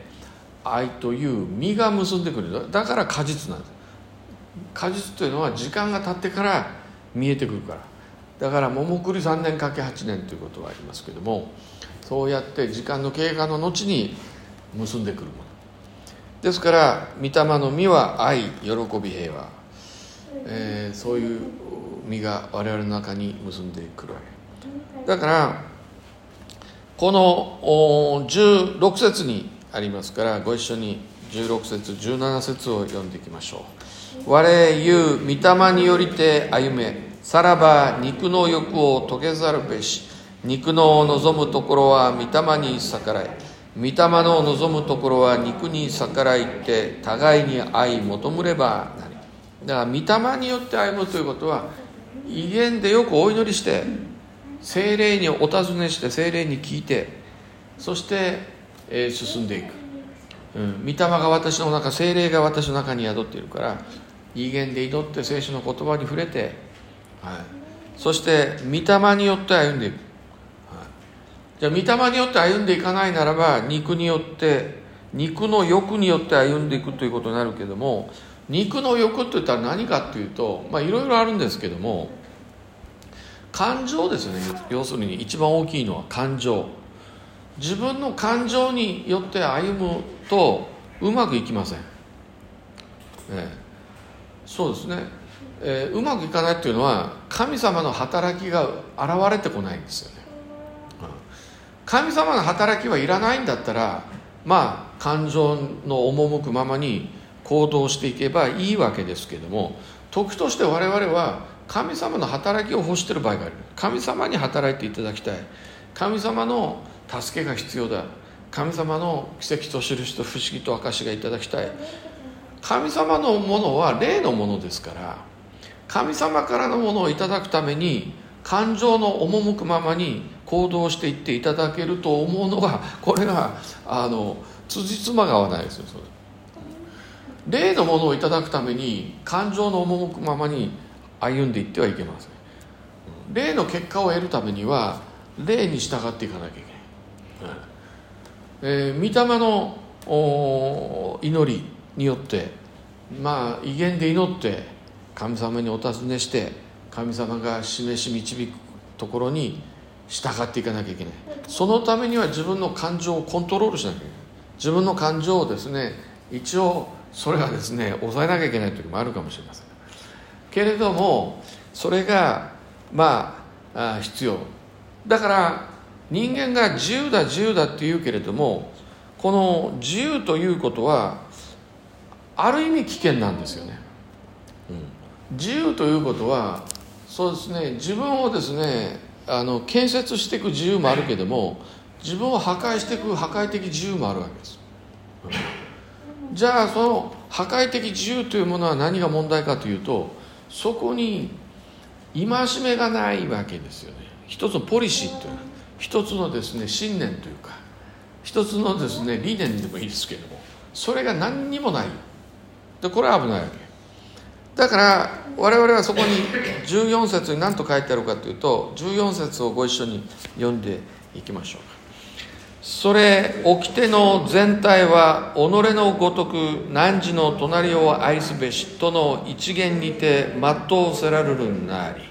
愛という実が結んでくる。だから果実なんです。果実というのは時間が経ってから見えてくるから。だから桃栗3年かけ8年ということがありますけども、そうやって時間の経過の後に結んでくるものですから、御霊の実は愛、喜び、平和、そういう実が我々の中に結んでくるわけだから、この16節にありますから、ご一緒に16節17節を読んでいきましょう。我言う御霊によりて歩め、さらば肉の欲を解けざるべし。肉の望むところは御霊に逆らい、御霊の望むところは肉に逆らいて、互いに愛求むればなり。だから御霊によって歩むということは、威厳でよくお祈りして、聖霊にお尋ねして、聖霊に聞いて、そして、進んでいく。御霊が私の中、聖霊が私の中に宿っているから、威厳で祈って聖書の言葉に触れて、そして御霊によって歩んでいく。じゃあ御霊によって歩んでいかないならば、肉によって、肉の欲によって歩んでいくということになるけども、肉の欲って言ったら何かっていうと、いろいろあるんですけども、感情ですよね。要するに一番大きいのは感情。自分の感情によって歩むとうまくいきません。そうですね。うまくいかないっていうのは、神様の働きが現れてこないんですよね。神様の働きはいらないんだったら、感情の赴くままに行動していけばいいわけですけども、時として我々は神様の働きを欲している場合がある。神様に働いていただきたい。神様の助けが必要だ。神様の奇跡と印と不思議と証がいただきたい。神様のものは霊のものですから、神様からのものをいただくために感情の赴くままに行動していっていただけると思うのが、これが辻褄が合わないですよ。それ霊のものをいただくために感情の赴くままに歩んでいってはいけません。霊の結果を得るためには霊に従っていかなきゃいけない。御霊の祈りによって、威厳で祈って神様にお尋ねして、神様が示し導くところに従っていかなきゃいけない。そのためには自分の感情をコントロールしなきゃいけない。自分の感情をですね、一応それはですね、抑えなきゃいけない時もあるかもしれませんけれども、それが必要だから、人間が自由だって言うけれども、この自由ということはある意味危険なんですよね。自由ということは、そうですね、自分をですね、建設していく自由もあるけども、自分を破壊していく破壊的自由もあるわけです。じゃあその破壊的自由というものは何が問題かというと、そこに戒めがないわけですよね。一つのポリシーというか、一つのですね信念というか、一つのですね理念でもいいですけれども、それが何にもない。でこれは危ないわけだから、我々はそこに14節に何と書いてあるかというと、14節をご一緒に読んでいきましょうか。それ掟の全体は己のごとく汝の隣を愛すべしとの一元にて全うせられるんなり。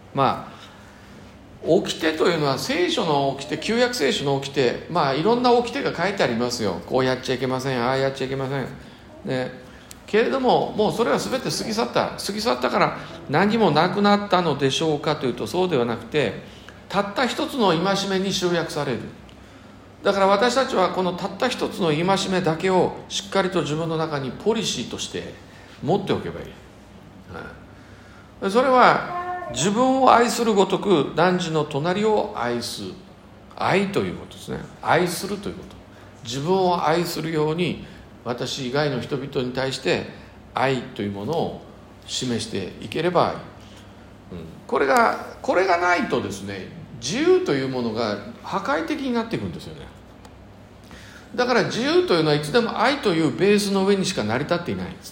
掟というのは聖書の掟、旧約聖書の掟、いろんな掟が書いてありますよ。こうやっちゃいけません、ああやっちゃいけませんね。けれども、もうそれは全て過ぎ去ったから何もなくなったのでしょうかというと、そうではなくて、たった一つの戒めに集約される。だから私たちはこのたった一つの戒めだけをしっかりと自分の中にポリシーとして持っておけばいい。それは自分を愛するごとく汝の隣を愛す。愛ということですね。愛するということ。自分を愛するように、私以外の人々に対して愛というものを示していければいい。これがないとですね、自由というものが破壊的になっていくんですよね。 だから自由というのはいつでも愛というベースの上にしか成り立っていないんです。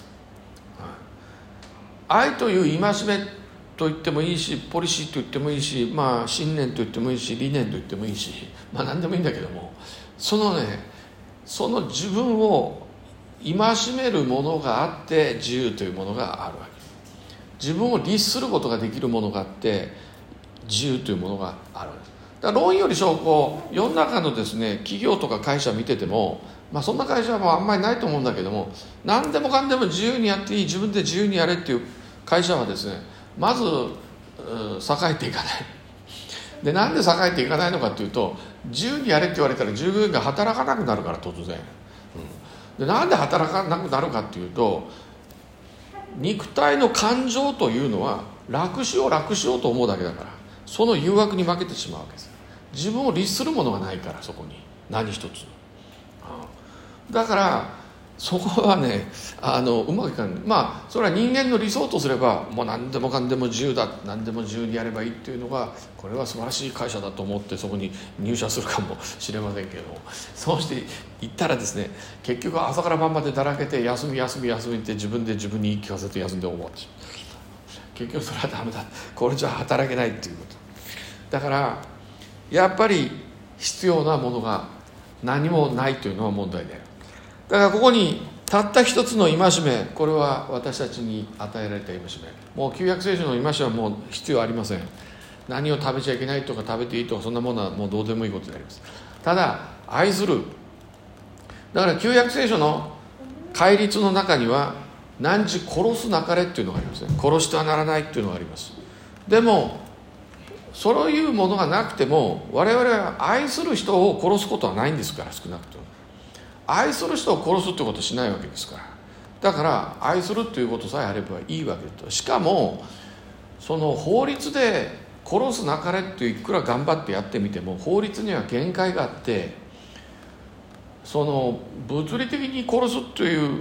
愛という戒めと言ってもいいし、ポリシーと言ってもいいし、信念と言ってもいいし、理念と言ってもいいし、何でもいいんだけども、その自分を戒めるものがあって自由というものがあるわけ。自分を律することができるものがあって自由というものがあるわけ。だから論より証拠、世の中のですね、企業とか会社見てても、そんな会社はもうあんまりないと思うんだけども、何でもかんでも自由にやっていい、自分で自由にやれっていう会社はですね、まず栄えていかない。で、なんで栄えていかないのかというと、自由にやれって言われたら従業員が働かなくなるから、突然。で、なんで働かなくなるかっていうと、肉体の感情というのは楽しようと思うだけだから、その誘惑に負けてしまうわけです。自分を律するものがないから、そこに何一つ。だからそこはね、うまくいかない。それは人間の理想とすれば、もう何でもかんでも自由だ、何でも自由にやればいいっていうのが、これは素晴らしい会社だと思ってそこに入社するかもしれませんけれども、そうして行ったらですね、結局朝から晩までだらけて、休みって自分で自分に言い聞かせて休んで思ってしまう。結局それはダメだ、これじゃ働けないっていうことだから、やっぱり必要なものが何もないというのは問題である。だからここにたった一つの戒め、これは私たちに与えられた戒め。もう旧約聖書の戒めはもう必要ありません。何を食べちゃいけないとか食べていいとか、そんなものはもうどうでもいいことであります。ただ愛する。だから旧約聖書の戒律の中には、汝殺すなかれっていうのがありますね。殺してはならないっていうのがあります。でもそういうものがなくても、我々は愛する人を殺すことはないんですから。少なくとも愛する人を殺すってことはしないわけですから。だから愛するということさえあればいいわけです。しかもその法律で殺すなかれっていくら頑張ってやってみても、法律には限界があって、その物理的に殺すという、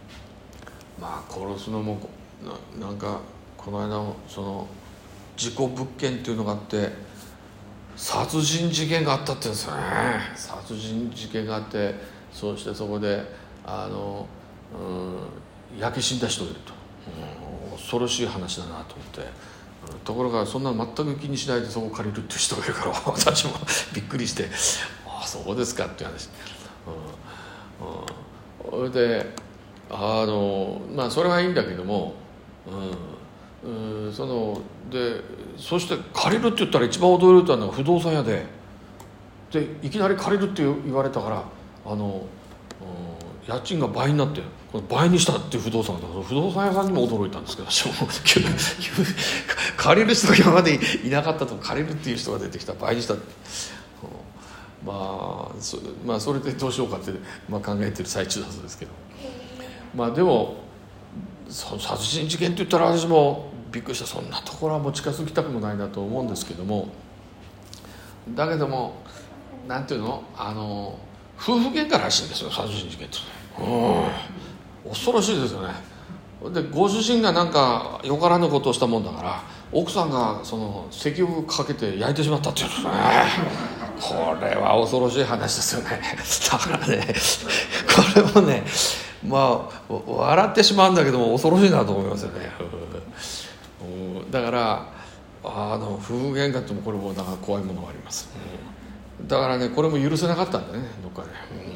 殺すのもなんかこの間のその事故物件っていうのがあって、殺人事件があったって言うんですよね。殺人事件があって、そしてそこで焼け死んだ人がいると、恐ろしい話だなと思って、ところがそんな全く気にしないでそこを借りるっていう人がいるから、私もびっくりして、そうですかっていう話。それでそれはいいんだけども、そして借りるって言ったら一番驚いたのは不動産屋でいきなり借りるって言われたから、家賃が倍になって、これ倍にしたっていう不動産屋さんにも驚いたんですけど、私も借りる人が今までいなかったと、借りるっていう人が出てきた、倍にした。それでどうしようかって、考えてる最中だそうですけど、でも殺人事件って言ったら私もびっくりした。そんなところはもう近づきたくもないなと思うんですけども、だけどもなんていうの、夫婦喧嘩らしいんですよ、殺人事件って。恐ろしいですよね。でご主人がなんかよからぬことをしたもんだから、奥さんがその石油かけて焼いてしまったっていうんですね。これは恐ろしい話ですよね。だからね、これもね、笑ってしまうんだけども恐ろしいなと思いますよね。だから夫婦喧嘩ってもこれもなんか怖いものがあります。だからね、これも許せなかったんだね、どっかで。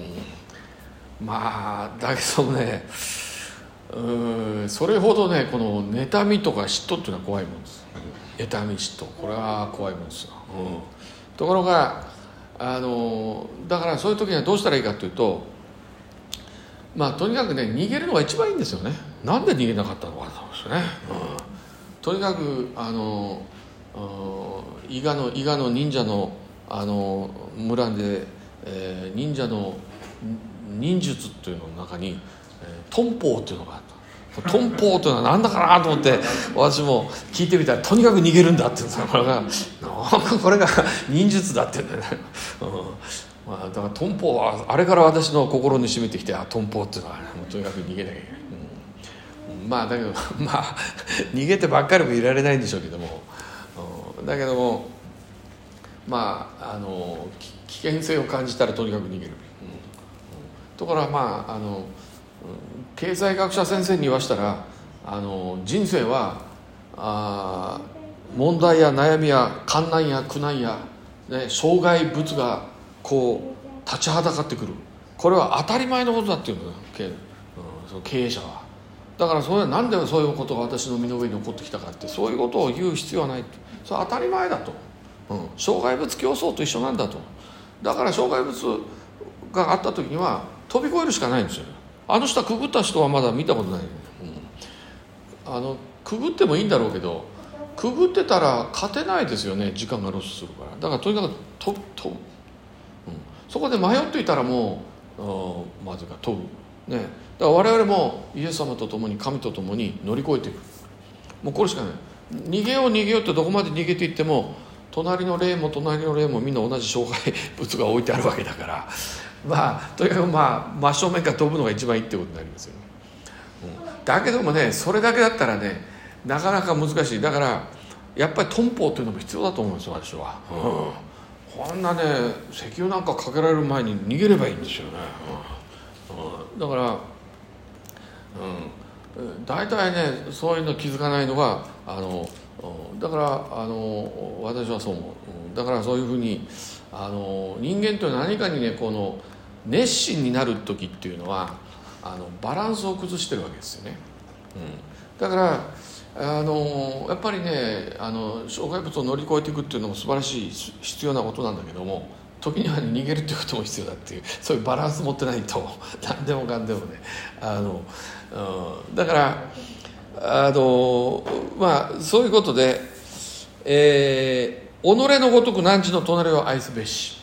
だけどね、それほどね、この妬みとか嫉妬っていうのは怖いもんです。妬み嫉妬、これは怖いもんですよ。ところがだからそういう時にはどうしたらいいかというと、とにかくね、逃げるのが一番いいんですよね。なんで逃げなかったのかと思うんですよね。とにかく伊賀の忍者の村で、忍者の忍術っていうのの中に遁法っていうのがあった。遁法というのは何だかなと思って私も聞いてみたら、とにかく逃げるんだって言うんですよ。これが忍術だって言うんだよね。だから遁法はあれから私の心に染みてきて、遁法っていうのは、とにかく逃げなきゃいけない。だけど逃げてばっかりもいられないんでしょうけども、だけども危険性を感じたらとにかく逃げる。 だから経済学者先生に言わしたら人生は問題や悩みや困難や苦難や、ね、障害物がこう立ちはだかってくる。これは当たり前のことだっていうのよ、その経営者は。だからそれはなんでそういうことが私の身の上に起こってきたかって、そういうことを言う必要はない。それは当たり前だと、障害物競争と一緒なんだと。だから障害物があった時には飛び越えるしかないんですよ。あの下くぐった人はまだ見たことない、くぐってもいいんだろうけど、くぐってたら勝てないですよね、時間がロスするから。だからとにかくそこで迷っていたらもうまずか飛ぶね。だから我々もイエス様と共に、神と共に乗り越えていく。もうこれしかない。逃げようってどこまで逃げていっても、隣の霊もみんな同じ障害物が置いてあるわけだから、とにかく真正面から飛ぶのが一番いいってことになりますよね。だけどもね、それだけだったらね、なかなか難しい。だからやっぱり頓法というのも必要だと思うんですよ、私は。こんなね、石油なんかかけられる前に逃げればいいんですよね。だから大体ね、そういうの気づかないのがだから私はそう思う。だからそういうふうに人間というのは何かにね、この熱心になる時っていうのはバランスを崩してるわけですよね。だからやっぱりね、障害物を乗り越えていくっていうのも素晴らしい必要なことなんだけども、時には逃げるっていうことも必要だっていう、そういうバランス持ってないと何でもかんでもね、だからそういうことで、己のごとく汝の隣を愛すべし、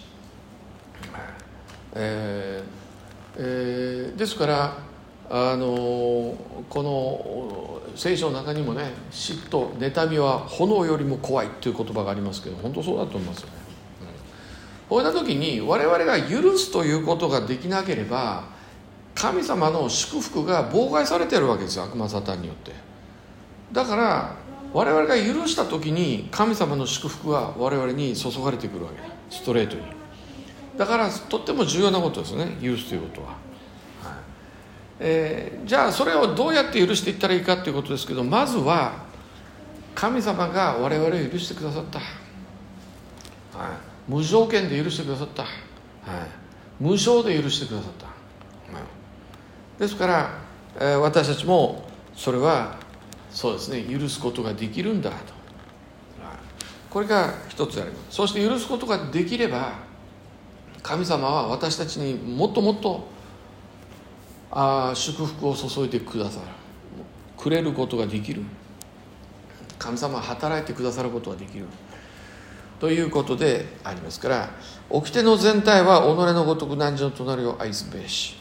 ですからこの聖書の中にもね、嫉妬妬みは炎よりも怖いという言葉がありますけど、本当そうだと思いますよね。こういった時に我々が許すということができなければ、神様の祝福が妨害されているわけですよ、悪魔サタンによって。だから我々が許した時に神様の祝福が我々に注がれてくるわけ、ストレートに。だからとっても重要なことですね、許すということは。じゃあそれをどうやって許していったらいいかということですけど、まずは神様が我々を許してくださった、無条件で許してくださった、無償で許してくださった、ですから、私たちもそれはそうですね、許すことができるんだと、これが一つであります。そして許すことができれば、神様は私たちにもっともっと祝福を注いでくださる、くれることができる。神様は働いてくださることができるということでありますから、掟の全体は己のごとく汝の隣を愛すべし、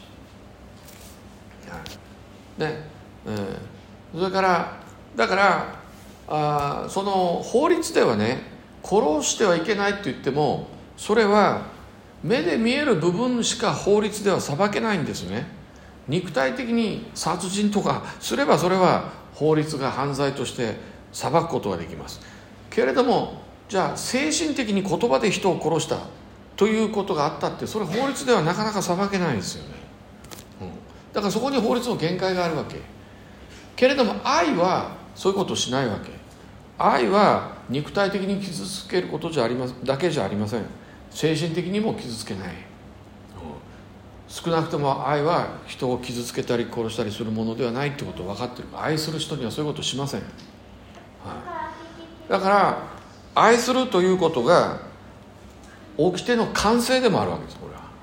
それからだからその法律ではね、殺してはいけないって言っても、それは目で見える部分しか法律では裁けないんですね。肉体的に殺人とかすれば、それは法律が犯罪として裁くことができますけれども、じゃあ精神的に言葉で人を殺したということがあったって、それ法律ではなかなか裁けないですよね。だからそこに法律の限界があるわけ。けれども愛はそういうことをしないわけ。愛は肉体的に傷つけることだけじゃありません。精神的にも傷つけない。少なくとも愛は人を傷つけたり殺したりするものではないってことを分かっている。愛する人にはそういうことをしません。だから愛するということが掟の完成でもあるわけです。これは、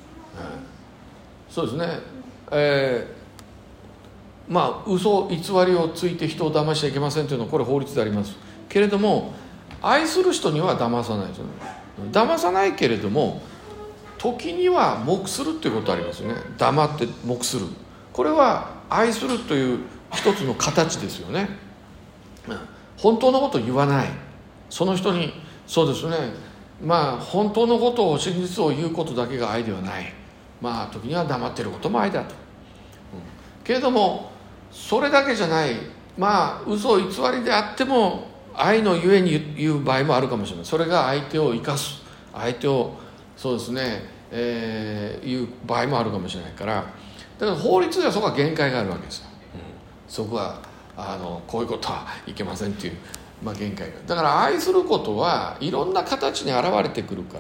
そうですね。嘘偽りをついて人を騙しちゃいけませんというのはこれ法律でありますけれども、愛する人には騙さないですよね。騙さないけれども、時には黙するということありますよね。黙って黙する、これは愛するという一つの形ですよね。本当のことを言わない、その人に、そうですね、本当のことを、真実を言うことだけが愛ではない。時には黙っていることも愛だと、けれどもそれだけじゃない、嘘偽りであっても愛のゆえに言う場合もあるかもしれない。それが相手を生かす、相手をそうですね、 いう場合もあるかもしれないから、だから法律ではそこは限界があるわけですよ、そこはこういうことはいけませんっていう、限界が。だから愛することはいろんな形に現れてくるから、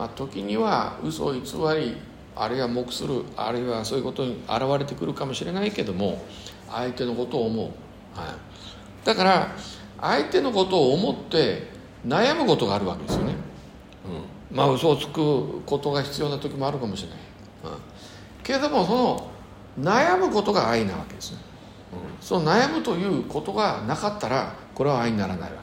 時には嘘偽り、あるいは黙する、あるいはそういうことに現れてくるかもしれないけども、相手のことを思う、だから相手のことを思って悩むことがあるわけですよね、嘘をつくことが必要な時もあるかもしれない、けれどもその悩むことが愛なわけですね、その悩むということがなかったらこれは愛にならないわ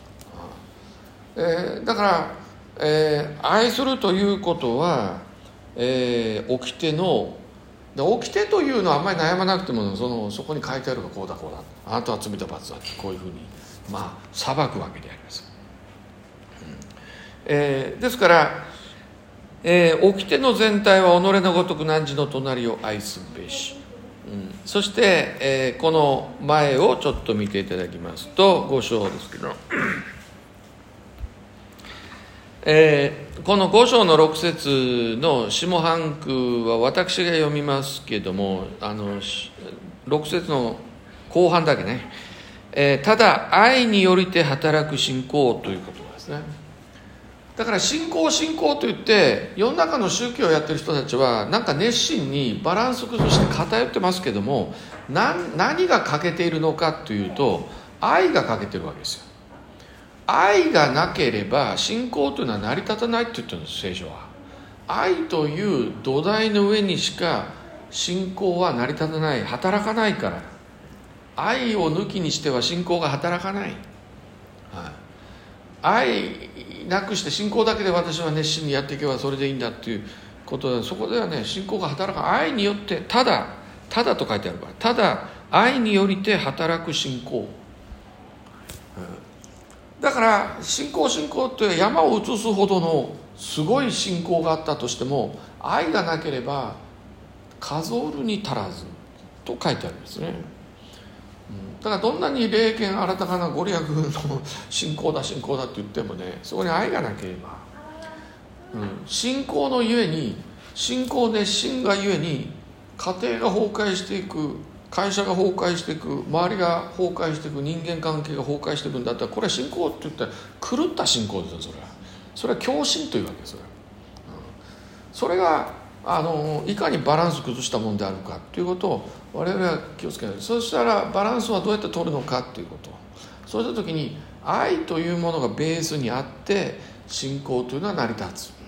け、だから、愛するということは、掟というのはあんまり悩まなくてもそこに書いてあるがこうだこうだ、あなたは罪と罰だってこういうふうに裁くわけであります、ですから、掟の全体は己のごとく汝の隣を愛すべし、そして、この前をちょっと見ていただきますと5章ですけど、この5章の6節の下半句は私が読みますけども、6節の後半だけね、ただ愛によりて働く信仰ということですね。だから信仰といって世の中の宗教をやってる人たちはなんか熱心にバランス崩して偏ってますけども、何が欠けているのかというと愛が欠けてるわけですよ。愛がなければ信仰というのは成り立たないって言ってるんです、聖書は。愛という土台の上にしか信仰は成り立たない、働かないから。愛を抜きにしては信仰が働かない、愛なくして信仰だけで私は熱心にやっていけばそれでいいんだっていうことで、そこではね、信仰が働かない。愛によってただと書いてあるから、ただ愛によりて働く信仰、だから信仰って山を移すほどのすごい信仰があったとしても愛がなければ数るに足らずと書いてあるんですね。だからどんなに霊験新たかなご利益の信仰だって言ってもね、そこに愛がなければ、信仰のゆえに、信仰熱心がゆえに家庭が崩壊していく、会社が崩壊していく、周りが崩壊していく、人間関係が崩壊していくんだったら、これは信仰って言ったら狂った信仰ですよ。それは狂信というわけですよ、それがいかにバランス崩したものであるかということを我々は気をつけない。そしたらバランスはどうやって取るのかということ、そうした時に愛というものがベースにあって信仰というのは成り立つ、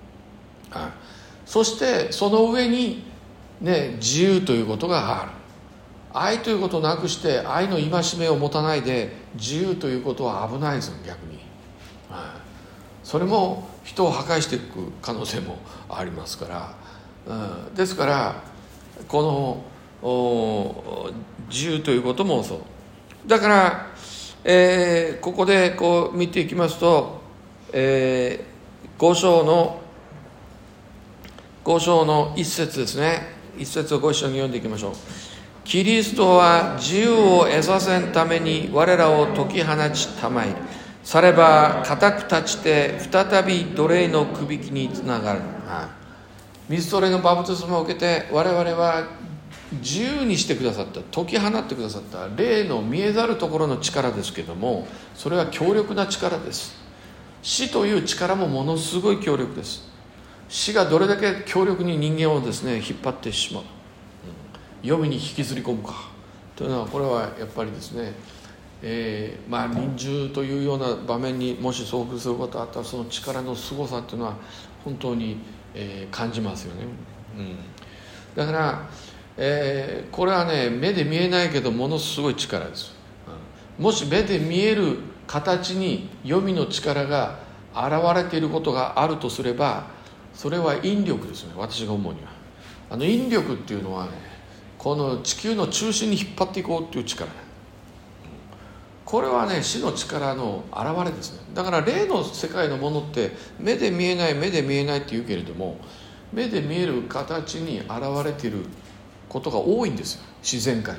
そしてその上に、自由ということがある。愛ということをなくして愛の戒めを持たないで自由ということは危ないですよ、逆に、それも人を破壊していく可能性もありますから、ですからこの自由ということもそうだから、ここでこう見ていきますと、5章の一節ですね。一節をご一緒に読んでいきましょう。キリストは自由を得させんために我らを解き放ちたまいる。されば固く立ちて再び奴隷のくびきにつながる。水と霊のバプテスマを受けて我々は自由にしてくださった、解き放ってくださった霊の見えざるところの力ですけども、それは強力な力です。死という力もものすごい強力です。死がどれだけ強力に人間をですね引っ張ってしまう、黄泉に引きずり込むかというのは、これはやっぱりですね、臨終というような場面にもし遭遇することがあったら、その力のすごさというのは本当に、感じますよね、だから、これはね、目で見えないけどものすごい力です、もし目で見える形に黄泉の力が現れていることがあるとすれば、それは引力ですね。私が思うには引力っていうのはね、この地球の中心に引っ張っていこうっていう力、これはね、死の力の現れですね。だから霊の世界のものって目で見えないって言うけれども、目で見える形に現れていることが多いんですよ、自然界に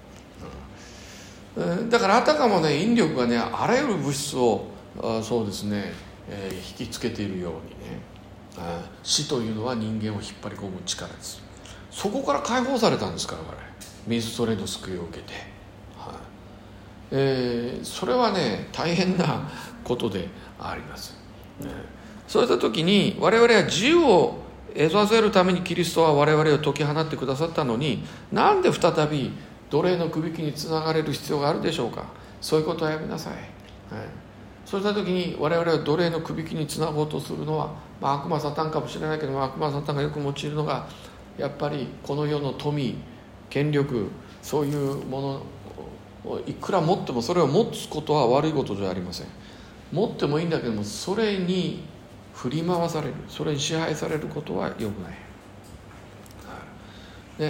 おいて。だからあたかもね、引力がね、あらゆる物質をそうですね、引きつけているようにね、 死というのは人間を引っ張り込む力です。そこから解放されたんですから我々、水それの救いを受けて、それはね大変なことであります、そういった時に我々は自由を得させるためにキリストは我々を解き放ってくださったのに、なんで再び奴隷のくびきにつながれる必要があるでしょうか。そういうことはやめなさい、そういった時に我々は奴隷のくびきにつなごうとするのは、悪魔サタンかもしれないけども、悪魔サタンがよく用いるのがやっぱりこの世の富、権力、そういうものをいくら持ってもそれを持つことは悪いことじゃありません。持ってもいいんだけども、それに振り回される、それに支配されることは良くない、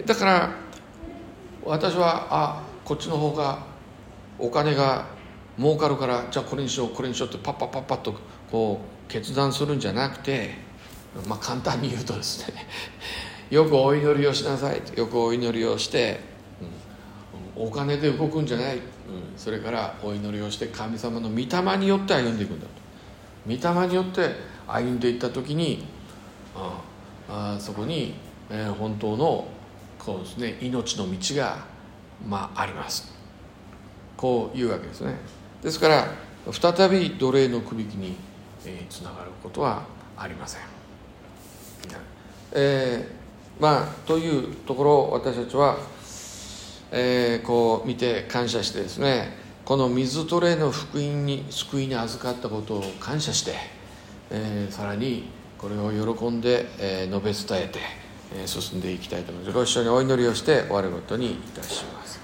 だから私はこっちの方がお金が儲かるから、じゃあこれにしようこれにしようってパッパッパッパッとこう決断するんじゃなくて、簡単に言うとですねよくお祈りをしなさいと、よくお祈りをして、お金で動くんじゃない、それからお祈りをして神様の御霊によって歩んでいくんだと。御霊によって歩んでいった時にそこに、本当のこうですね、命の道が、あります、こういうわけですね。ですから再び奴隷のくびきに、つながることはありません。というところを私たちは、こう見て感謝してですね、この水と霊の福音に救いに預かったことを感謝して、さらにこれを喜んで、述べ伝えて、進んでいきたいと思います。ご一緒にお祈りをして終わることにいたします。